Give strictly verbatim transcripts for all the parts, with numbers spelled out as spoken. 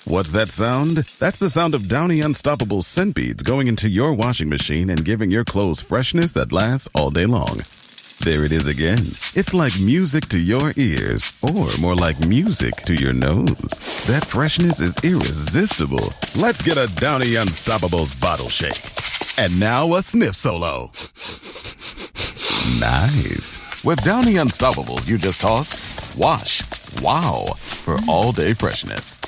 What's that sound? That's the sound of Downy Unstoppable scent beads going into your washing machine and giving your clothes freshness that lasts all day long. There it is again. It's like music to your ears, or more like music to your nose. That freshness is irresistible. Let's get a Downy Unstoppables bottle shake. And now a sniff solo. Nice. With Downy Unstoppables, you just toss, wash, wow, for all day freshness.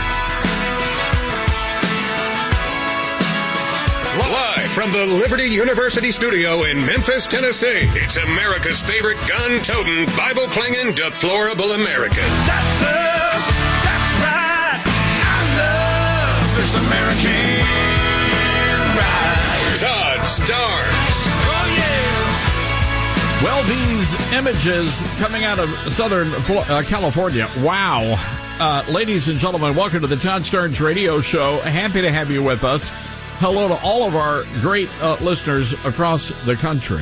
Live from the Liberty University studio in Memphis, Tennessee, it's America's favorite gun-toting, Bible-clinging, deplorable American. That's us. That's right. I love this American ride. Todd Starnes. Oh, yeah. Well, these images coming out of Southern uh, California. Wow. Uh, ladies and gentlemen, welcome to the Todd Starnes Radio Show. Happy to have you with us. Hello to all of our great uh, listeners across the country.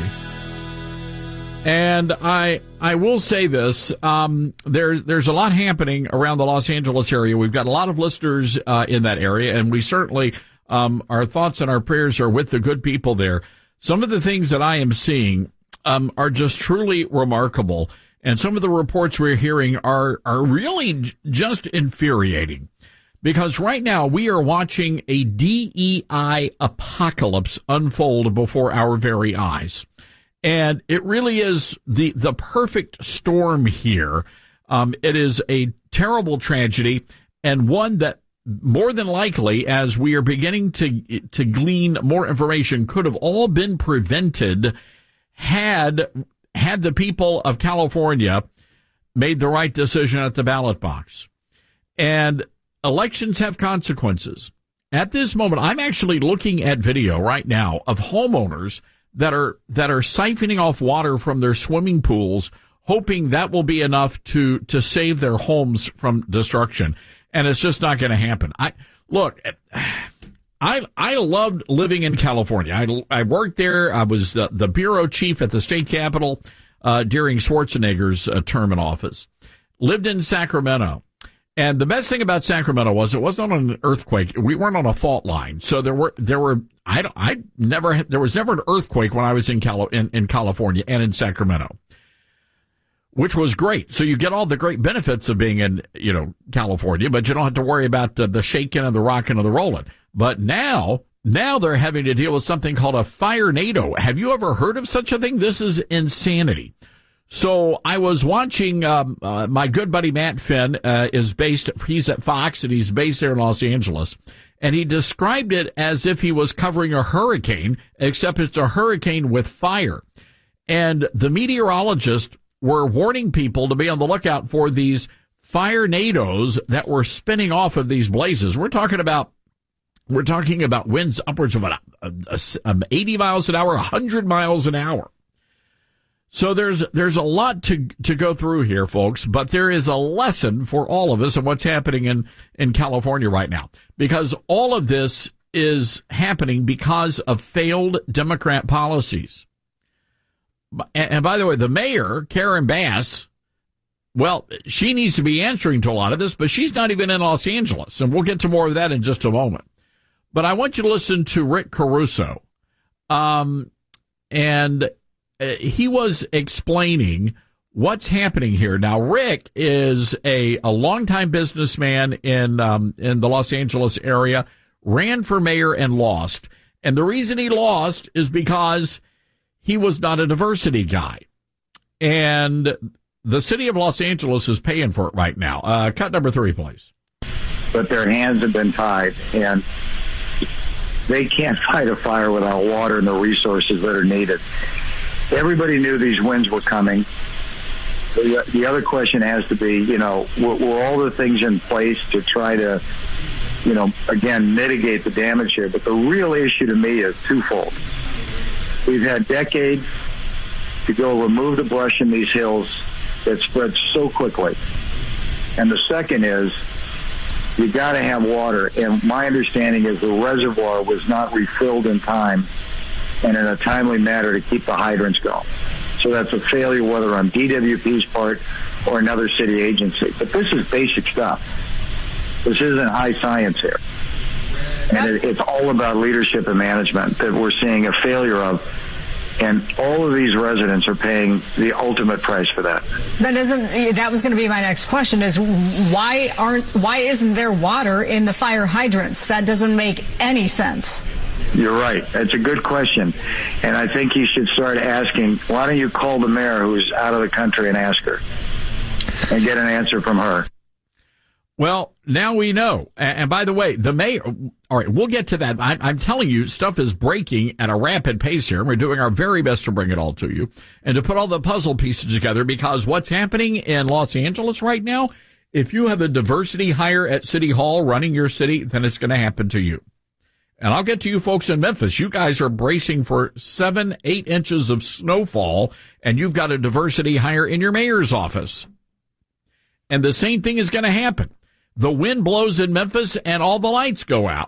And I I will say this, um, there, there's a lot happening around the Los Angeles area. We've got a lot of listeners uh, in that area, and we certainly, um, our thoughts and our prayers are with the good people there. Some of the things that I am seeing um, are just truly remarkable, and some of the reports we're hearing are, are really j- just infuriating. Because right now we are watching a D E I apocalypse unfold before our very eyes. And it really is the, the perfect storm here. Um, it is a terrible tragedy, and one that more than likely, as we are beginning to, to glean more information, could have all been prevented had, had the people of California made the right decision at the ballot box. And elections have consequences. At this moment, I'm actually looking at video right now of homeowners that are that are siphoning off water from their swimming pools, hoping that will be enough to to save their homes from destruction. And it's just not going to happen. I look, I I loved living in California. I I worked there. I was the, the bureau chief at the state capitol uh, during Schwarzenegger's uh, term in office. Lived in Sacramento. And the best thing about Sacramento was it wasn't on an earthquake. We weren't on a fault line. So there were, there were, I, I never, there was never an earthquake when I was in, Cali, in, in California and in Sacramento, which was great. So you get all the great benefits of being in, you know, California, but you don't have to worry about uh, the shaking and the rocking and the rolling. But now, now they're having to deal with something called a fire-nado. Have you ever heard of such a thing? This is insanity. So I was watching, um, uh, my good buddy Matt Finn, uh, is based, he's at Fox and he's based there in Los Angeles. And he described it as if he was covering a hurricane, except it's a hurricane with fire. And the meteorologists were warning people to be on the lookout for these fire-nados that were spinning off of these blazes. We're talking about, we're talking about winds upwards of a, a, a, eighty miles an hour, one hundred miles an hour. So there's there's a lot to to go through here, folks, but there is a lesson for all of us of what's happening in, in California right now, because all of this is happening because of failed Democrat policies. And, and by the way, the mayor, Karen Bass, well, she needs to be answering to a lot of this, but she's not even in Los Angeles, and we'll get to more of that in just a moment. But I want you to listen to Rick Caruso, um, and he was explaining what's happening here. Now, Rick is a, a longtime businessman in, um, in the Los Angeles area, ran for mayor and lost. And the reason he lost is because he was not a diversity guy. And the city of Los Angeles is paying for it right now. Uh, cut number three, please. But their hands have been tied, and they can't fight a fire without water and the resources that are needed. Everybody knew these winds were coming. The, the other question has to be, you know, were, were all the things in place to try to, you know, again, mitigate the damage here? But the real issue to me is twofold. We've had decades to go remove the brush in these hills that spreads so quickly. And the second is, you got to have water. And my understanding is the reservoir was not refilled in time and in a timely manner to keep the hydrants going. So that's a failure, whether on D W P's part or another city agency. But this is basic stuff. This isn't high science here. And it, it's all about leadership and management that we're seeing a failure of. And all of these residents are paying the ultimate price for that. That doesn't. That was going to be my next question: is why aren't why isn't there water in the fire hydrants? That doesn't make any sense. You're right. That's a good question, and I think you should start asking. Why don't you call the mayor, who's out of the country, and ask her, and get an answer from her? Well, now we know. And by the way, the mayor, all right, we'll get to that. I'm, I'm telling you, stuff is breaking at a rapid pace here. We're doing our very best to bring it all to you and to put all the puzzle pieces together, because what's happening in Los Angeles right now, if you have a diversity hire at City Hall running your city, then it's going to happen to you. And I'll get to you folks in Memphis. You guys are bracing for seven, eight inches of snowfall, and you've got a diversity hire in your mayor's office. And the same thing is going to happen. The wind blows in Memphis and all the lights go out.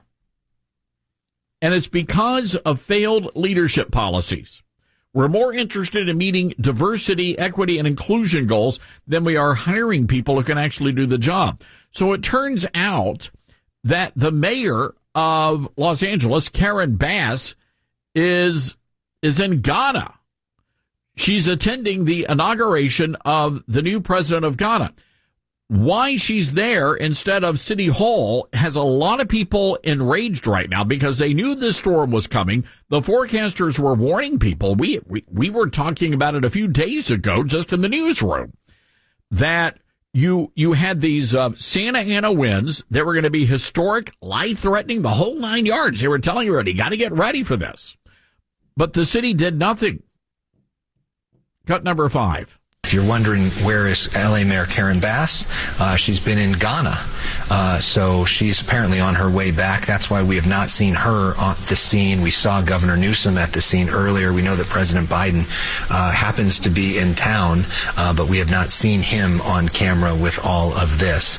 And it's because of failed leadership policies. We're more interested in meeting diversity, equity, and inclusion goals than we are hiring people who can actually do the job. So it turns out that the mayor of Los Angeles, Karen Bass, is, is in Ghana. She's attending the inauguration of the new president of Ghana. Why she's there instead of City Hall has a lot of people enraged right now, because they knew this storm was coming. The forecasters were warning people. We, we, we were talking about it a few days ago just in the newsroom, that you, you had these uh, Santa Ana winds that were going to be historic, life-threatening, the whole nine yards. They were telling you already, got to get ready for this. But the city did nothing. Cut number five. If you're wondering where is L A Mayor Karen Bass, uh, she's been in Ghana, uh, so she's apparently on her way back. That's why we have not seen her on the scene. We saw Governor Newsom at the scene earlier. We know that President Biden uh, happens to be in town, uh, but we have not seen him on camera with all of this.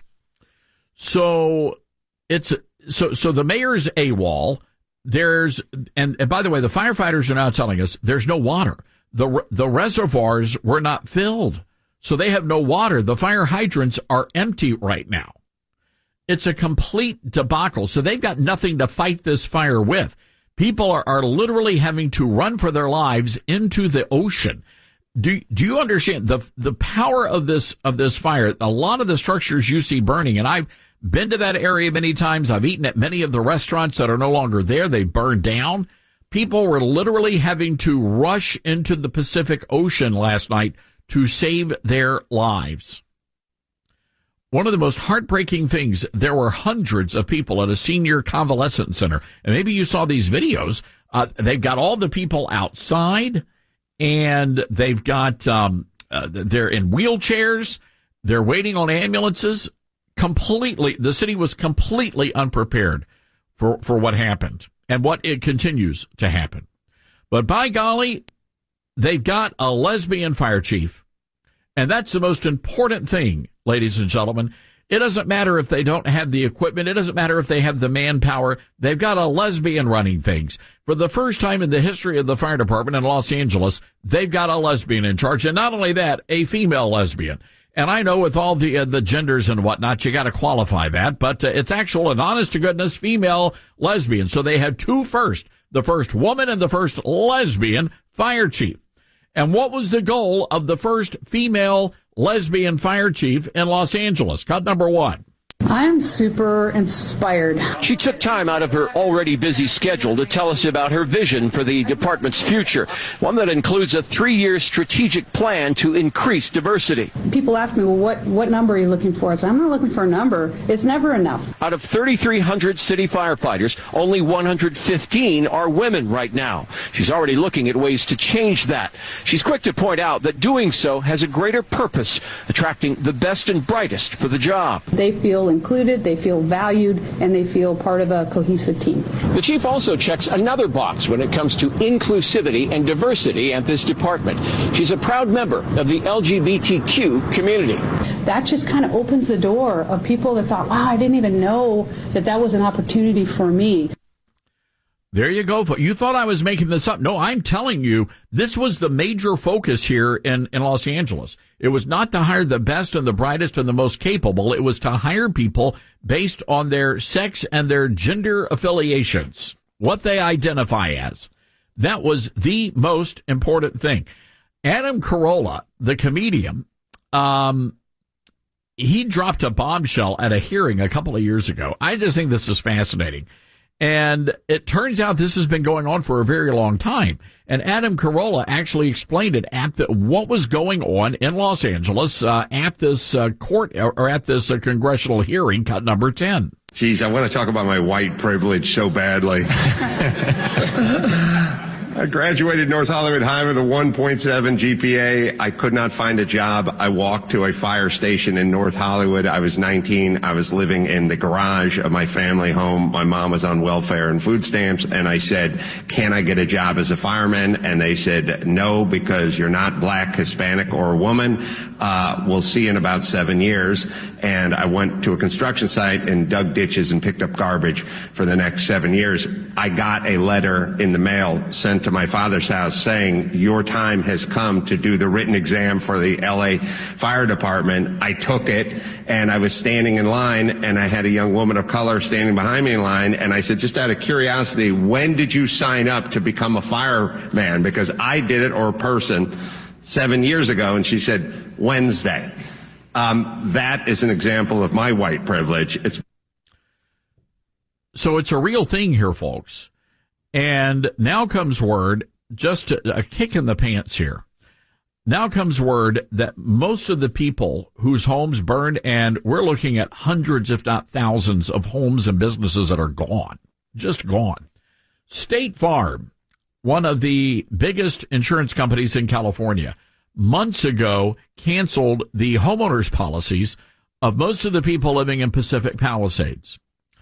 So it's so so the mayor's AWOL. There's and, and by the way, the firefighters are now telling us there's no water. The the reservoirs were not filled, so they have no water. The fire hydrants are empty right now. It's a complete debacle, so they've got nothing to fight this fire with. People are, are literally having to run for their lives into the ocean. Do do you understand the the power of this of this fire? A lot of the structures you see burning, and I've been to that area many times. I've eaten at many of the restaurants that are no longer there. They burned down. People were literally having to rush into the Pacific Ocean last night to save their lives. One of the most heartbreaking things, there were hundreds of people at a senior convalescent center. And maybe you saw these videos. Uh, they've got all the people outside, and they've got, um, uh, they're in wheelchairs. They're waiting on ambulances. Completely, the city was completely unprepared for, for what happened. And what it continues to happen. But by golly, they've got a lesbian fire chief. And that's the most important thing, ladies and gentlemen. It doesn't matter if they don't have the equipment. It doesn't matter if they have the manpower. They've got a lesbian running things. For the first time in the history of the fire department in Los Angeles, they've got a lesbian in charge. And not only that, a female lesbian. And I know with all the uh, the genders and whatnot, you got to qualify that, but uh, it's actual and honest to goodness female lesbian. So they had two first, the first woman and the first lesbian fire chief. And what was the goal of the first female lesbian fire chief in Los Angeles? Cut number one. I'm super inspired. She took time out of her already busy schedule to tell us about her vision for the department's future, one that includes a three-year strategic plan to increase diversity. People ask me, well, what, what number are you looking for? I say, I'm not looking for a number. It's never enough. Out of thirty-three hundred city firefighters, only one hundred fifteen are women right now. She's already looking at ways to change that. She's quick to point out that doing so has a greater purpose, attracting the best and brightest for the job. They feel included, they feel valued, and they feel part of a cohesive team. The chief also checks another box when it comes to inclusivity and diversity at this department. She's a proud member of the L G B T Q community. That just kind of opens the door of people that thought, wow, I didn't even know that that was an opportunity for me. There you go. You thought I was making this up. No, I'm telling you, this was the major focus here in, in Los Angeles. It was not to hire the best and the brightest and the most capable. It was to hire people based on their sex and their gender affiliations, what they identify as. That was the most important thing. Adam Carolla, the comedian, um, he dropped a bombshell at a hearing a couple of years ago. I just think this is fascinating. And it turns out this has been going on for a very long time. And Adam Carolla actually explained it at the, what was going on in Los Angeles uh, at this uh, court or at this uh, congressional hearing, cut number ten. Geez, I want to talk about my white privilege so badly. I graduated North Hollywood High with a one point seven G P A. I could not find a job. I walked to a fire station in North Hollywood. I was nineteen. I was living in the garage of my family home. My mom was on welfare and food stamps. And I said, can I get a job as a fireman? And they said, no, because you're not black, Hispanic, or a woman. Uh, we'll see in about seven years. And I went to a construction site and dug ditches and picked up garbage for the next seven years. I got a letter in the mail sent to my father's house saying, your time has come to do the written exam for the L A Fire Department. I took it, and I was standing in line, and I had a young woman of color standing behind me in line, and I said, just out of curiosity, when did you sign up to become a fireman? Because I did it, or a person, seven years ago. And she said, Wednesday. Um, that is an example of my white privilege. It's So it's a real thing here, folks. And now comes word, just a, a kick in the pants here. Now comes word that most of the people whose homes burned, and we're looking at hundreds, if not thousands, of homes and businesses that are gone, just gone. State Farm, one of the biggest insurance companies in California, months ago canceled the homeowners policies of most of the people living in Pacific Palisades.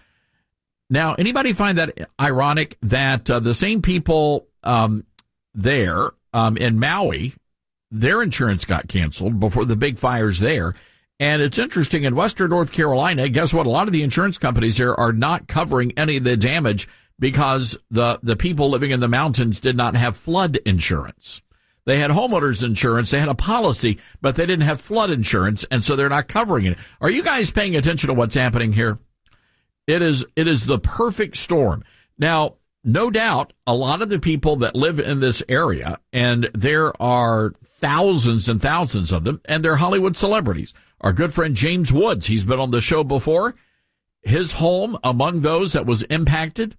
Now, anybody find that ironic that uh, the same people um, there um, in Maui, their insurance got canceled before the big fires there? And it's interesting, in Western North Carolina, guess what? A lot of the insurance companies there are not covering any of the damage because the, the people living in the mountains did not have flood insurance. They had homeowners insurance, they had a policy, but they didn't have flood insurance, and so they're not covering it. Are you guys paying attention to what's happening here? It is, it is the perfect storm. Now, no doubt, a lot of the people that live in this area, and there are thousands and thousands of them, and they're Hollywood celebrities. Our good friend James Woods, he's been on the show before. His home among those that was impacted.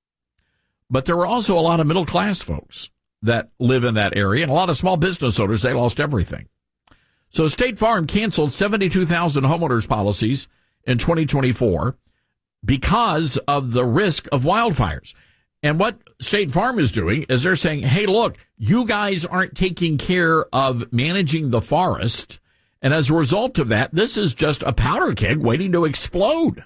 But there were also a lot of middle-class folks that live in that area, and a lot of small business owners. They lost everything. So State Farm canceled seventy-two thousand homeowners policies in twenty twenty-four. Because of the risk of wildfires. And what State Farm is doing is they're saying, hey, look, you guys aren't taking care of managing the forest. And as a result of that, this is just a powder keg waiting to explode.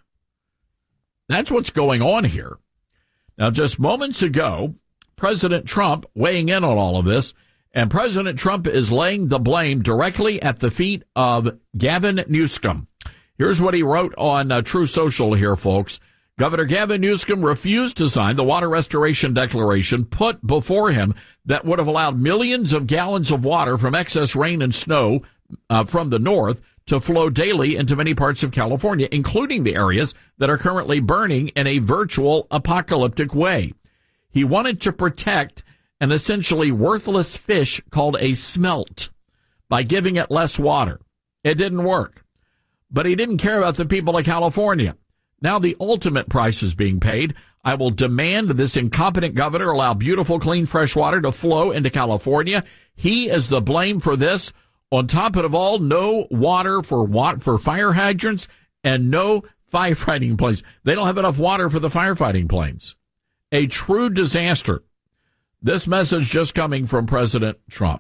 That's what's going on here. Now, just moments ago, President Trump weighing in on all of this, and President Trump is laying the blame directly at the feet of Gavin Newsom. Here's what he wrote on uh, True Social here, folks. Governor Gavin Newsom refused to sign the water restoration declaration put before him that would have allowed millions of gallons of water from excess rain and snow uh, from the north to flow daily into many parts of California, including the areas that are currently burning in a virtual apocalyptic way. He wanted to protect an essentially worthless fish called a smelt by giving it less water. It didn't work. But he didn't care about the people of California. Now the ultimate price is being paid. I will demand this incompetent governor allow beautiful, clean, fresh water to flow into California. He is the blame for this. On top of it all, no water for water, for fire hydrants and no firefighting planes. They don't have enough water for the firefighting planes. A true disaster. This message just coming from President Trump.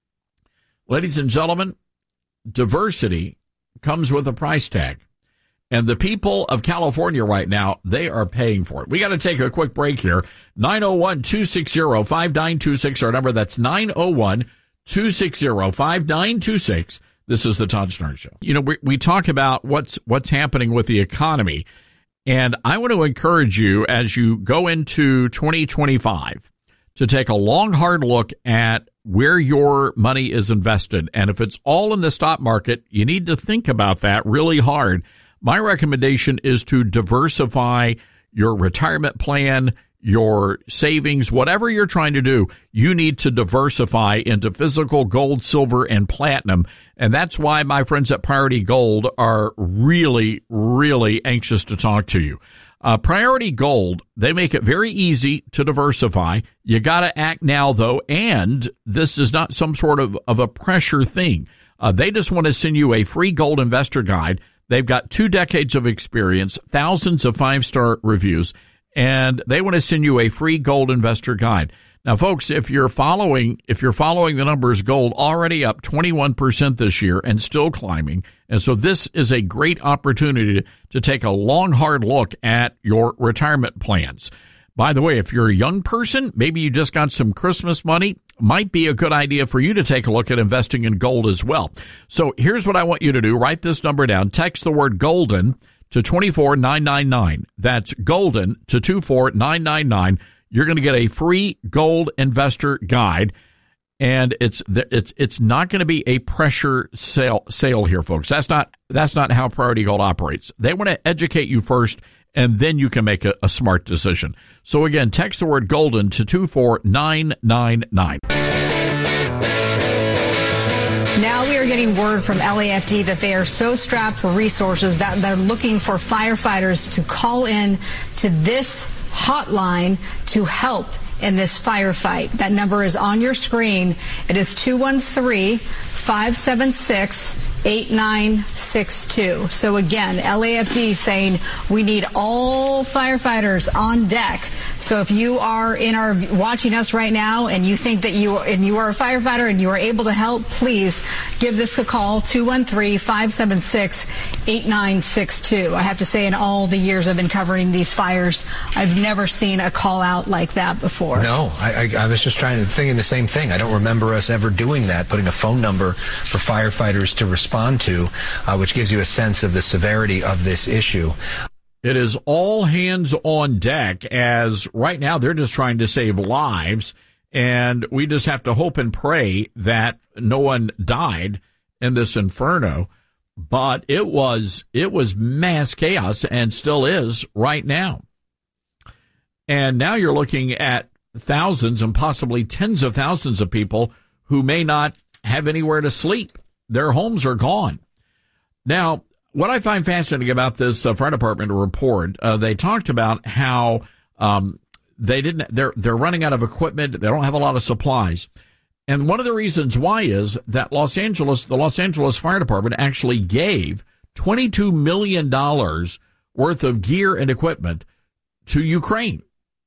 Ladies and gentlemen, diversity comes with a price tag. And the people of California right now, they are paying for it. We got to take a quick break here. nine oh one, two six zero, five nine two six, our number. That's nine oh one, two six zero, five nine two six. This is the Todd Stern Show. You know, we, we talk about what's what's happening with the economy. And I want to encourage you as you go into twenty twenty-five to take a long, hard look at where your money is invested. And if it's all in the stock market, you need to think about that really hard. My recommendation is to diversify your retirement plan, your savings, whatever you're trying to do. You need to diversify into physical gold, silver, and platinum. And that's why my friends at Priority Gold are really, really anxious to talk to you. Uh, Priority Gold, they make it very easy to diversify. You got to act now, though, and this is not some sort of, of a pressure thing. Uh, they just want to send you a free gold investor guide. They've got two decades of experience, thousands of five-star reviews, and they want to send you a free gold investor guide. Now, folks, if you're following, if you're following the numbers, gold already up twenty-one percent this year and still climbing. And so this is a great opportunity to take a long, hard look at your retirement plans. By the way, if you're a young person, maybe you just got some Christmas money, might be a good idea for you to take a look at investing in gold as well. So here's what I want you to do. Write this number down. Text the word golden to two four nine nine nine. That's golden to two four nine nine nine. You're going to get a free gold investor guide, and it's it's it's not going to be a pressure sale sale here, folks. That's not that's not how Priority Gold operates. They want to educate you first, and then you can make a, a smart decision. So again, text the word golden to two four nine nine nine. Now we are getting word from L A F D that they are so strapped for resources that they're looking for firefighters to call in to this hotline to help in this firefight. That number is on your screen. It is two one three, five seven six, eight nine six two. So again, L A F D saying we need all firefighters on deck. So if you are in our watching us right now and you think that you and you are a firefighter and you are able to help, please give this a call, two one three, five seven six, eight nine six two. I have to say, in all the years I've been covering these fires, I've never seen a call out like that before. No, I, I, I was just trying to thinking the same thing. I don't remember us ever doing that, putting a phone number for firefighters to respond to, uh, which gives you a sense of the severity of this issue. It is all hands on deck, as right now they're just trying to save lives, and we just have to hope and pray that no one died in this inferno. But it was it was mass chaos, and still is right now. And now you're looking at thousands and possibly tens of thousands of people who may not have anywhere to sleep. Their homes are gone. Now, what I find fascinating about this uh, fire department report, uh, they talked about how um, they didn't. They're they're running out of equipment. They don't have a lot of supplies, and one of the reasons why is that Los Angeles, the Los Angeles Fire Department, actually gave twenty-two million dollars worth of gear and equipment to Ukraine.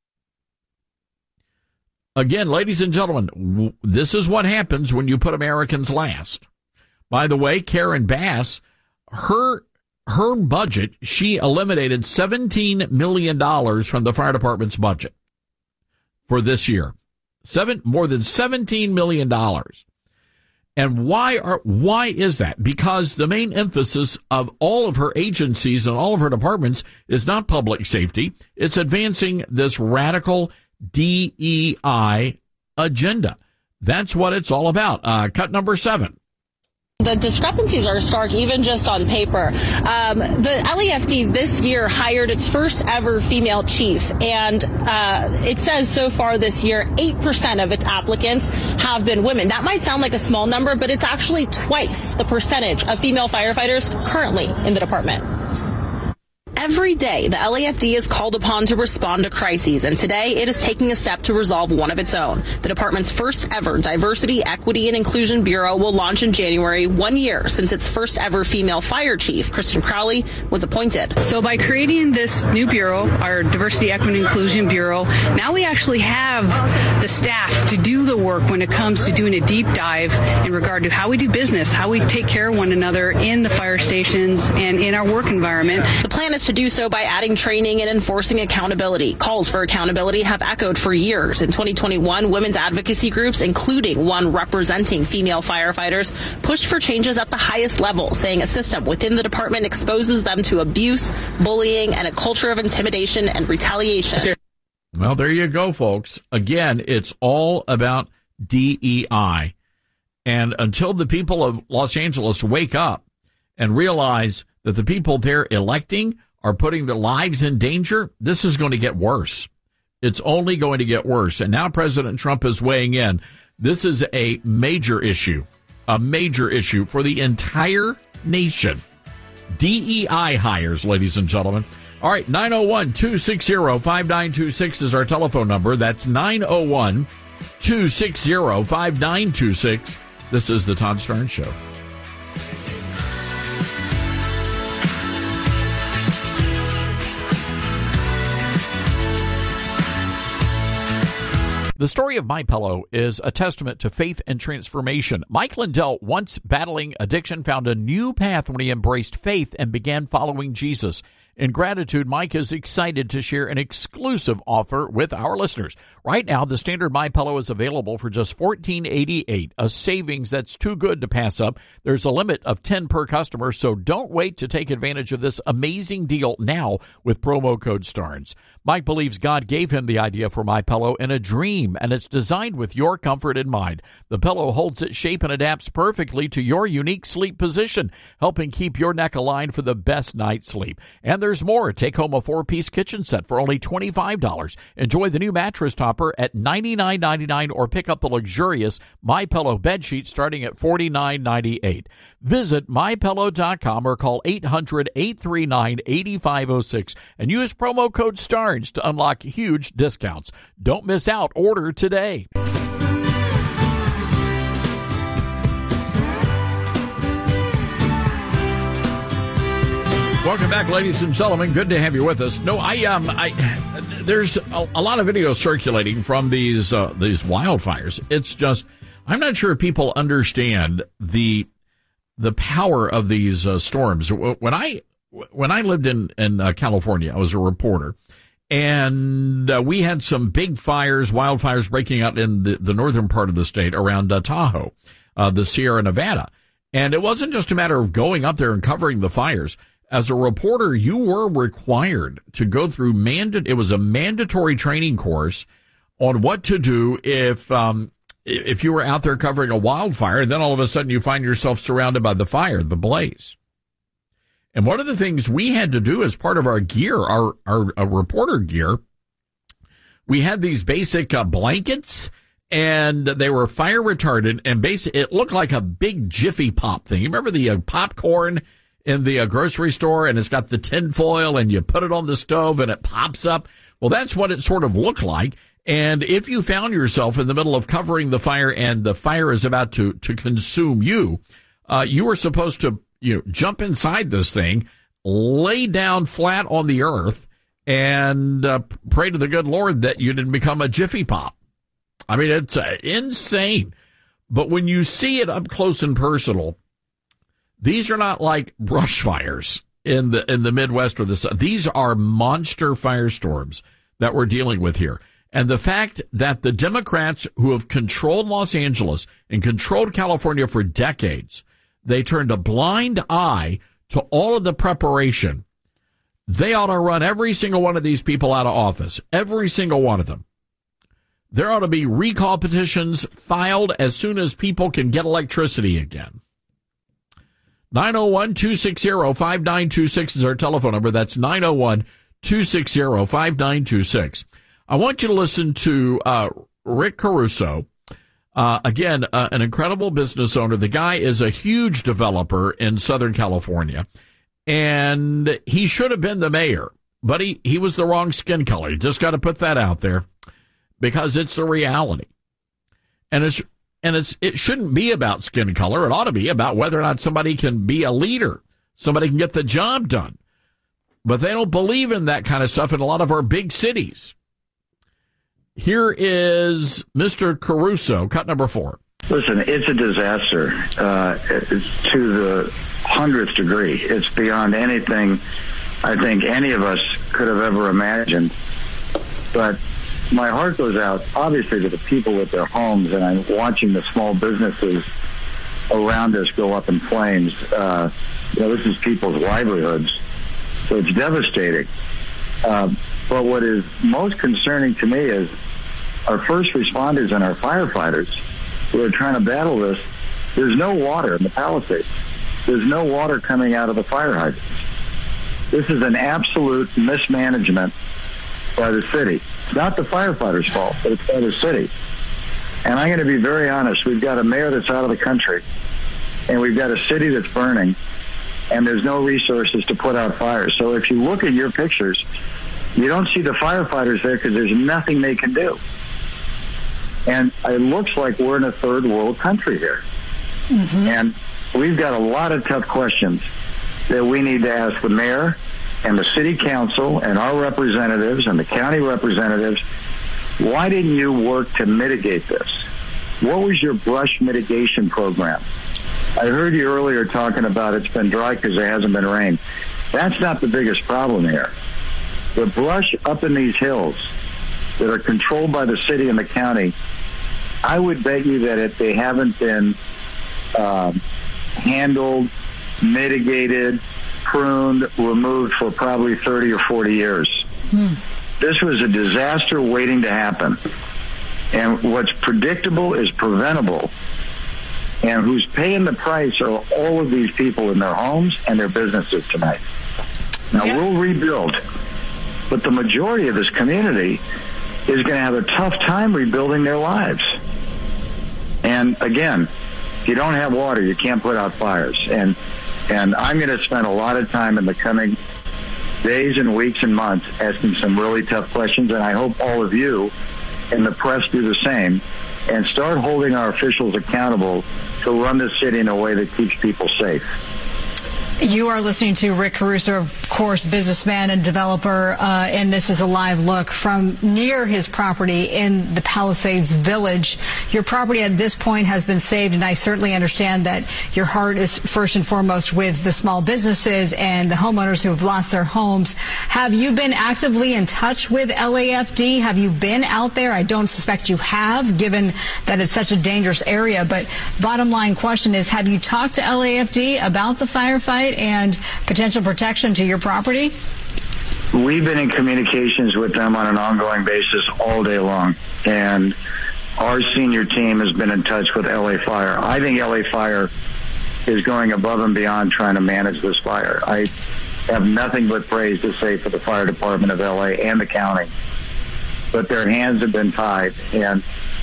Again, ladies and gentlemen, w- this is what happens when you put Americans last. By the way, Karen Bass, her her budget, she eliminated seventeen million dollars from the fire department's budget for this year. Seven more than seventeen million dollars. And why are why is that? Because the main emphasis of all of her agencies and all of her departments is not public safety. It's advancing this radical D E I agenda. That's what it's all about. Uh, cut number seven. The discrepancies are stark, even just on paper. Um, the L A F D this year hired its first ever female chief, and uh, it says so far this year, eight percent of its applicants have been women. That might sound like a small number, but it's actually twice the percentage of female firefighters currently in the department. Every day, the L A F D is called upon to respond to crises, and today it is taking a step to resolve one of its own. The department's first ever Diversity, Equity, and Inclusion Bureau will launch in January, one year since its first ever female fire chief, Kristen Crowley, was appointed. So by creating this new bureau, our Diversity, Equity, and Inclusion Bureau, now we actually have the staff to do the work when it comes to doing a deep dive in regard to how we do business, how we take care of one another in the fire stations and in our work environment. The plan is to do so by adding training and enforcing accountability. Calls for accountability have echoed for years. In twenty twenty-one, women's advocacy groups, including one representing female firefighters, pushed for changes at the highest level, saying a system within the department exposes them to abuse, bullying, and a culture of intimidation and retaliation. Well, there you go, folks. Again, it's all about D E I. And until the people of Los Angeles wake up and realize that the people they're electing are putting their lives in danger, this is going to get worse. It's only going to get worse. And now President Trump is weighing in. This is a major issue, a major issue for the entire nation. D E I hires, ladies and gentlemen. All right, nine oh one, two six zero, five nine two six is our telephone number. That's nine oh one, two six zero, five nine two six. This is the Todd Starnes Show. The story of MyPillow is a testament to faith and transformation. Mike Lindell, once battling addiction, found a new path when he embraced faith and began following Jesus. In gratitude, Mike is excited to share an exclusive offer with our listeners. Right now, the standard MyPillow is available for just fourteen eighty-eight, a savings that's too good to pass up. There's a limit of ten per customer, so don't wait to take advantage of this amazing deal now with promo code STARNS. Mike believes God gave him the idea for MyPillow in a dream, and it's designed with your comfort in mind. The pillow holds its shape and adapts perfectly to your unique sleep position, helping keep your neck aligned for the best night's sleep. And there's more. Take home a four-piece kitchen set for only twenty-five dollars. Enjoy the new mattress topper at ninety-nine ninety-nine, or pick up the luxurious MyPillow bedsheet starting at forty-nine ninety-eight. Visit my pillow dot com or call eight hundred, eight three nine, eight five zero six and use promo code STARNS to unlock huge discounts. Don't miss out. Order today. Welcome back, ladies and gentlemen. Good to have you with us. No, I um, I there's a, a lot of videos circulating from these uh, these wildfires. It's just I'm not sure if people understand the the power of these uh, storms. When I when I lived in in uh, California, I was a reporter, and uh, we had some big fires, wildfires breaking out in the, the northern part of the state around uh, Tahoe, uh, the Sierra Nevada, and it wasn't just a matter of going up there and covering the fires. As a reporter, you were required to go through mandate. It was a mandatory training course on what to do if um, if you were out there covering a wildfire, and then all of a sudden you find yourself surrounded by the fire, the blaze. And one of the things we had to do as part of our gear, our our, our reporter gear, we had these basic uh, blankets, and they were fire retardant, and basic. It looked like a big Jiffy Pop thing. You remember the uh, popcorn in the uh, grocery store, and it's got the tin foil, and you put it on the stove and it pops up? Well, that's what it sort of looked like. And if you found yourself in the middle of covering the fire and the fire is about to, to consume you, uh, you were supposed to, you know, jump inside this thing, lay down flat on the earth, and uh, pray to the good Lord that you didn't become a Jiffy Pop. I mean, it's uh, insane. But when you see it up close and personal, these are not like brush fires in the in the Midwest or the South. These are monster firestorms that we're dealing with here. And the fact that the Democrats who have controlled Los Angeles and controlled California for decades, they turned a blind eye to all of the preparation. They ought to run every single one of these people out of office, every single one of them. There ought to be recall petitions filed as soon as people can get electricity again. nine oh one, two six zero, five nine two six is our telephone number. That's nine oh one, two six zero, five nine two six. I want you to listen to uh, Rick Caruso. Uh, again, uh, an incredible business owner. The guy is a huge developer in Southern California, and he should have been the mayor, but he, he was the wrong skin color. You just got to put that out there because it's the reality. And it's And it's it shouldn't be about skin color. It ought to be about whether or not somebody can be a leader, somebody can get the job done. But they don't believe in that kind of stuff in a lot of our big cities. Here is Mister Caruso, cut number four. Listen, it's a disaster uh, to the hundredth degree. It's beyond anything I think any of us could have ever imagined. But my heart goes out, obviously, to the people with their homes, and I'm watching the small businesses around us go up in flames. Uh, you know, this is people's livelihoods, so it's devastating. Uh, but what is most concerning to me is our first responders and our firefighters who are trying to battle this. There's no water in the Palisades. There's no water coming out of the fire hydrants. This is an absolute mismanagement by the city. It's not the firefighters' fault, but it's by the city. And I'm going to be very honest. We've got a mayor that's out of the country, and we've got a city that's burning, and there's no resources to put out fires. So if you look at your pictures, you don't see the firefighters there because there's nothing they can do. And it looks like we're in a third world country here. Mm-hmm. And we've got a lot of tough questions that we need to ask the mayor and the city council and our representatives and the county representatives. Why didn't you work to mitigate this? What was your brush mitigation program? I heard you earlier talking about it's been dry because there hasn't been rain. That's not the biggest problem here. The brush up in these hills that are controlled by the city and the county, I would bet you that if they haven't been um, handled, mitigated, pruned, removed for probably thirty or forty years. Hmm. This was a disaster waiting to happen. And what's predictable is preventable. And who's paying the price are all of these people in their homes and their businesses tonight. Now, yeah. We'll rebuild. But the majority of this community is going to have a tough time rebuilding their lives. And again, if you don't have water, you can't put out fires. And and I'm going to spend a lot of time in the coming days and weeks and months asking some really tough questions, and I hope all of you in the press do the same and start holding our officials accountable to run the city in a way that keeps people safe. You are listening to Rick Caruso, of course, businessman and developer, uh, and this is a live look from near his property in the Palisades Village. Your property at this point has been saved, and I certainly understand that your heart is first and foremost with the small businesses and the homeowners who have lost their homes. Have you been actively in touch with L A F D? Have you been out there? I don't suspect you have, given that it's such a dangerous area, but bottom line question is, have you talked to L A F D about the firefight and potential protection to your property? We've been in communications with them on an ongoing basis all day long, and our senior team has been in touch with L A Fire. I think L A Fire is going above and beyond trying to manage this fire. I have nothing but praise to say for the fire department of L A and the county, but their hands have been tied, and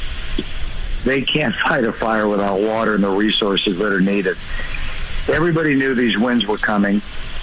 they can't fight a fire without water and the resources that are needed. Everybody knew these winds were coming.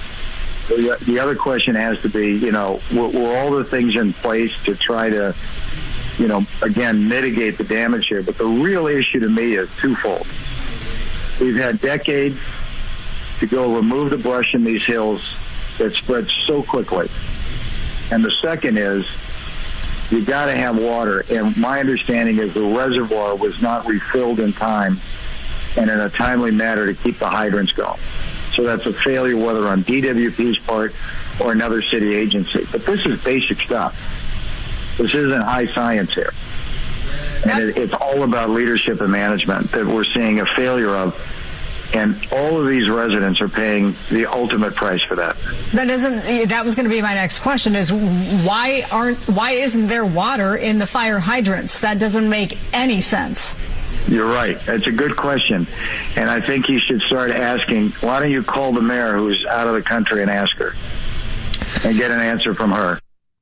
The, the other question has to be, you know, were, were all the things in place to try to, you know, again, mitigate the damage here? But the real issue to me is twofold. We've had decades to go remove the brush in these hills that spreads so quickly. And the second is, you got to have water. And my understanding is the reservoir was not refilled in time and in a timely manner to keep the hydrants going. So that's a failure, whether on D W P's part or another city agency. But this is basic stuff. This isn't high science here. And it, it's all about leadership and management that we're seeing a failure of. And all of these residents are paying the ultimate price for that. That doesn't. That was going to be my next question: is why aren't why isn't there water in the fire hydrants? That doesn't make any sense. You're right. That's a good question. And I think you should start asking, why don't you call the mayor who's out of the country and ask her and get an answer from her?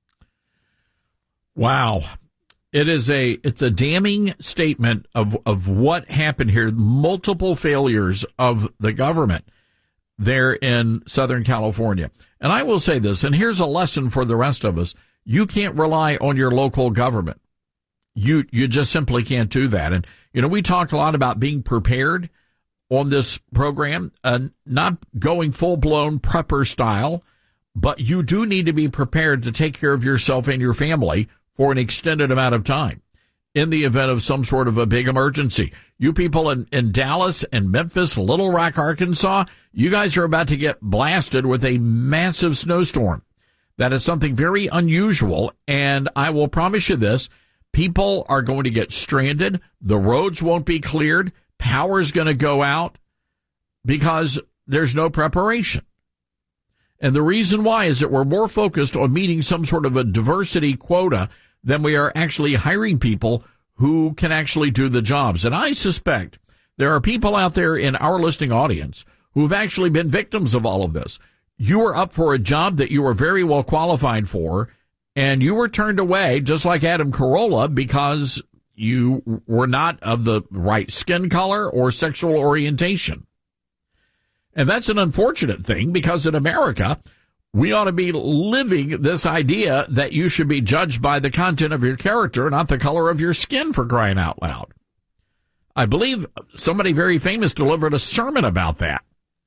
Wow. It is a, it's a damning statement of, of what happened here. Multiple failures of the government there in Southern California. And I will say this, and here's a lesson for the rest of us. You can't rely on your local government. You, you just simply can't do that. And, you know, we talk a lot about being prepared on this program, uh, not going full blown prepper style, but you do need to be prepared to take care of yourself and your family for an extended amount of time. in the event of some sort of a big emergency. You people in, in Dallas and Memphis, Little Rock, Arkansas, you guys are about to get blasted with a massive snowstorm. That is something very unusual, and I will promise you this, people are going to get stranded, the roads won't be cleared, power's going to go out because there's no preparation. And the reason why is that we're more focused on meeting some sort of a diversity quota than we are actually hiring people who can actually do the jobs. And I suspect there are people out there in our listening audience who have actually been victims of all of this. You were up for a job that you were very well qualified for, and you were turned away, just like Adam Carolla, because you were not of the right skin color or sexual orientation. And that's an unfortunate thing, because in America, we ought to be living this idea that you should be judged by the content of your character, not the color of your skin, for crying out loud. I believe somebody very famous delivered a sermon about that.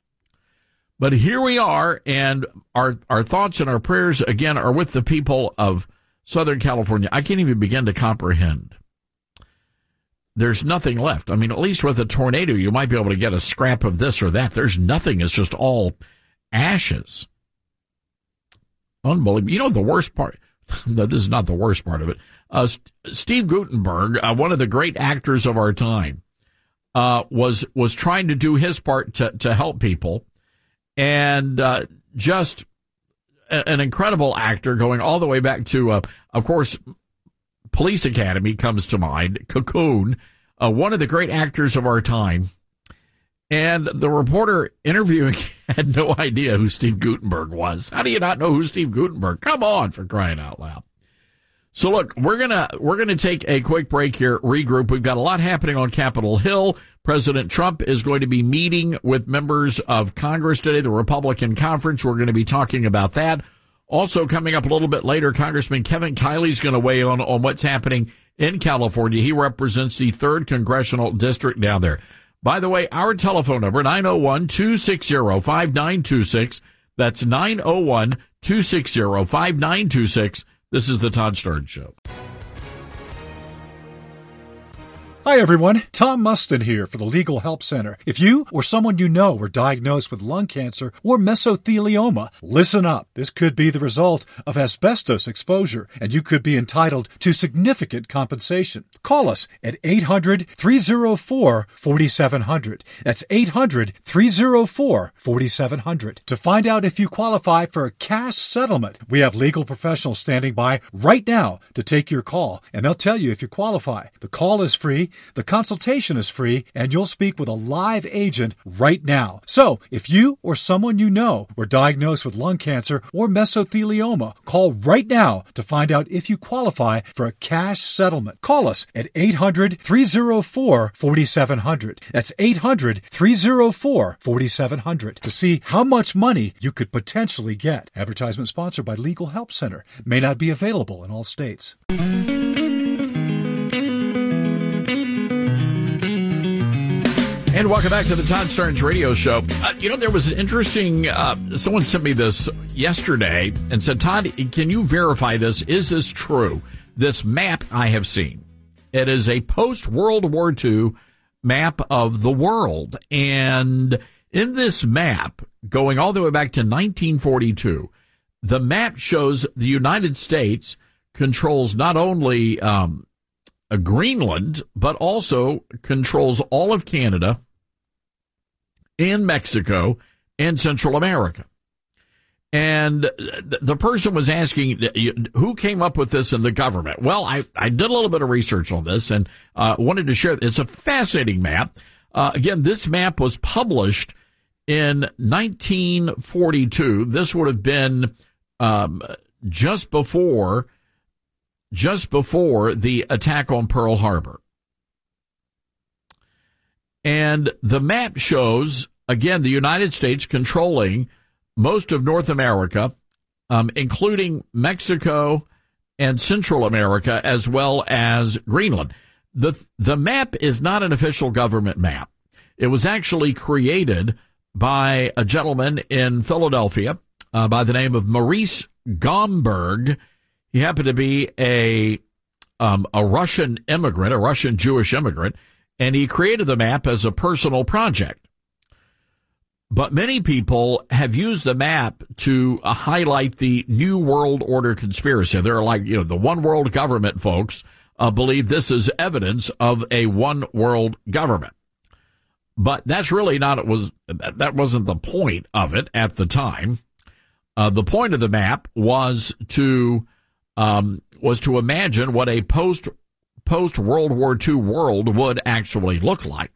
But here we are, and our our thoughts and our prayers, again, are with the people of Southern California. I can't even begin to comprehend. There's nothing left. I mean, at least with a tornado, you might be able to get a scrap of this or that. There's nothing. It's just all ashes. Unbelievable. You know, the worst part, no, this is not the worst part of it. Uh, Steve Guttenberg, uh, one of the great actors of our time, uh, was, was trying to do his part to, to help people. And, uh, just a, an incredible actor, going all the way back to, uh, of course, Police Academy comes to mind, Cocoon, uh, one of the great actors of our time. And the reporter interviewing had no idea who Steve Guttenberg was. How do you not know who Steve Guttenberg? Come on, for crying out loud. So look, we're gonna, we're gonna take a quick break here, regroup. We've got a lot happening on Capitol Hill. President Trump is going to be meeting with members of Congress today, the Republican conference. We're going to be talking about that. Also coming up a little bit later, Congressman Kevin Kiley is going to weigh in on, on what's happening in California. He represents the third Congressional District down there. By the way, our telephone number, nine oh one, two six zero, five nine two six. That's nine oh one, two six zero, five nine two six. This is the Todd Starnes Show. Hi, everyone. Tom Mustin here for the Legal Help Center. If you or someone you know were diagnosed with lung cancer or mesothelioma, listen up. This could be the result of asbestos exposure, and you could be entitled to significant compensation. Call us at eight hundred, three oh four, four seven zero zero. That's eight hundred, three oh four, four seven zero zero. To find out if you qualify for a cash settlement, we have legal professionals standing by right now to take your call, and they'll tell you if you qualify. The call is free. The consultation is free, and you'll speak with a live agent right now. So, if you or someone you know were diagnosed with lung cancer or mesothelioma, call right now to find out if you qualify for a cash settlement. Call us at eight hundred, three oh four, four seven zero zero. That's eight hundred, three oh four, four seven zero zero to see how much money you could potentially get. Advertisement sponsored by Legal Help Center. May not be available in all states. And welcome back to the Todd Starnes Radio Show. Uh, you know, there was an interesting, uh, someone sent me this yesterday and said, Todd, can you verify this? Is this true? This map I have seen. It is a post-World War Two map of the world. And in this map, going all the way back to nineteen forty-two, the map shows the United States controls not only um Uh, Greenland, but also controls all of Canada and Mexico and Central America. And the person was asking, who came up with this in the government? Well, I, I did a little bit of research on this and uh, wanted to share. It's a fascinating map. Uh, again, this map was published in nineteen forty-two. This would have been um, just before just before the attack on Pearl Harbor. And the map shows, again, the United States controlling most of North America, um, including Mexico and Central America, as well as Greenland. The, the map is not an official government map. It was actually created by a gentleman in Philadelphia uh, by the name of Maurice Gomberg. He happened to be a um, a Russian immigrant, a Russian Jewish immigrant, and he created the map as a personal project. But many people have used the map to uh, highlight the New World Order conspiracy. They're like, you know, the one world government folks uh, believe this is evidence of a one world government. But that's really not, it was, that wasn't the point of it at the time. Uh, the point of the map was to, um, was to imagine what a post, post World War Two world would actually look like.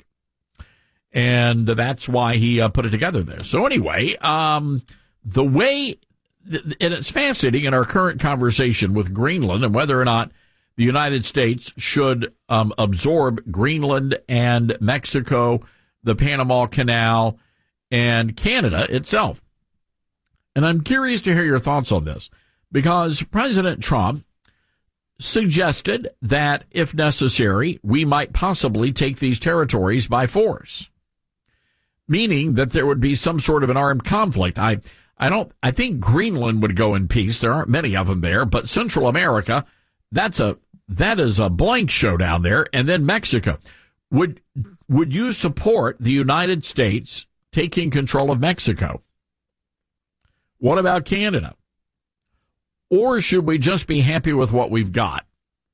And that's why he uh, put it together there. So anyway, um, the way, and it's fascinating in our current conversation with Greenland and whether or not the United States should um, absorb Greenland and Mexico, the Panama Canal, and Canada itself. And I'm curious to hear your thoughts on this, because President Trump suggested that, if necessary, we might possibly take these territories by force, meaning that there would be some sort of an armed conflict. I, I don't, I think Greenland would go in peace. There aren't many of them there, but Central America, that's a, that is a blank show down there. And then Mexico. Would, would you support the United States taking control of Mexico? What about Canada? Or should we just be happy with what we've got?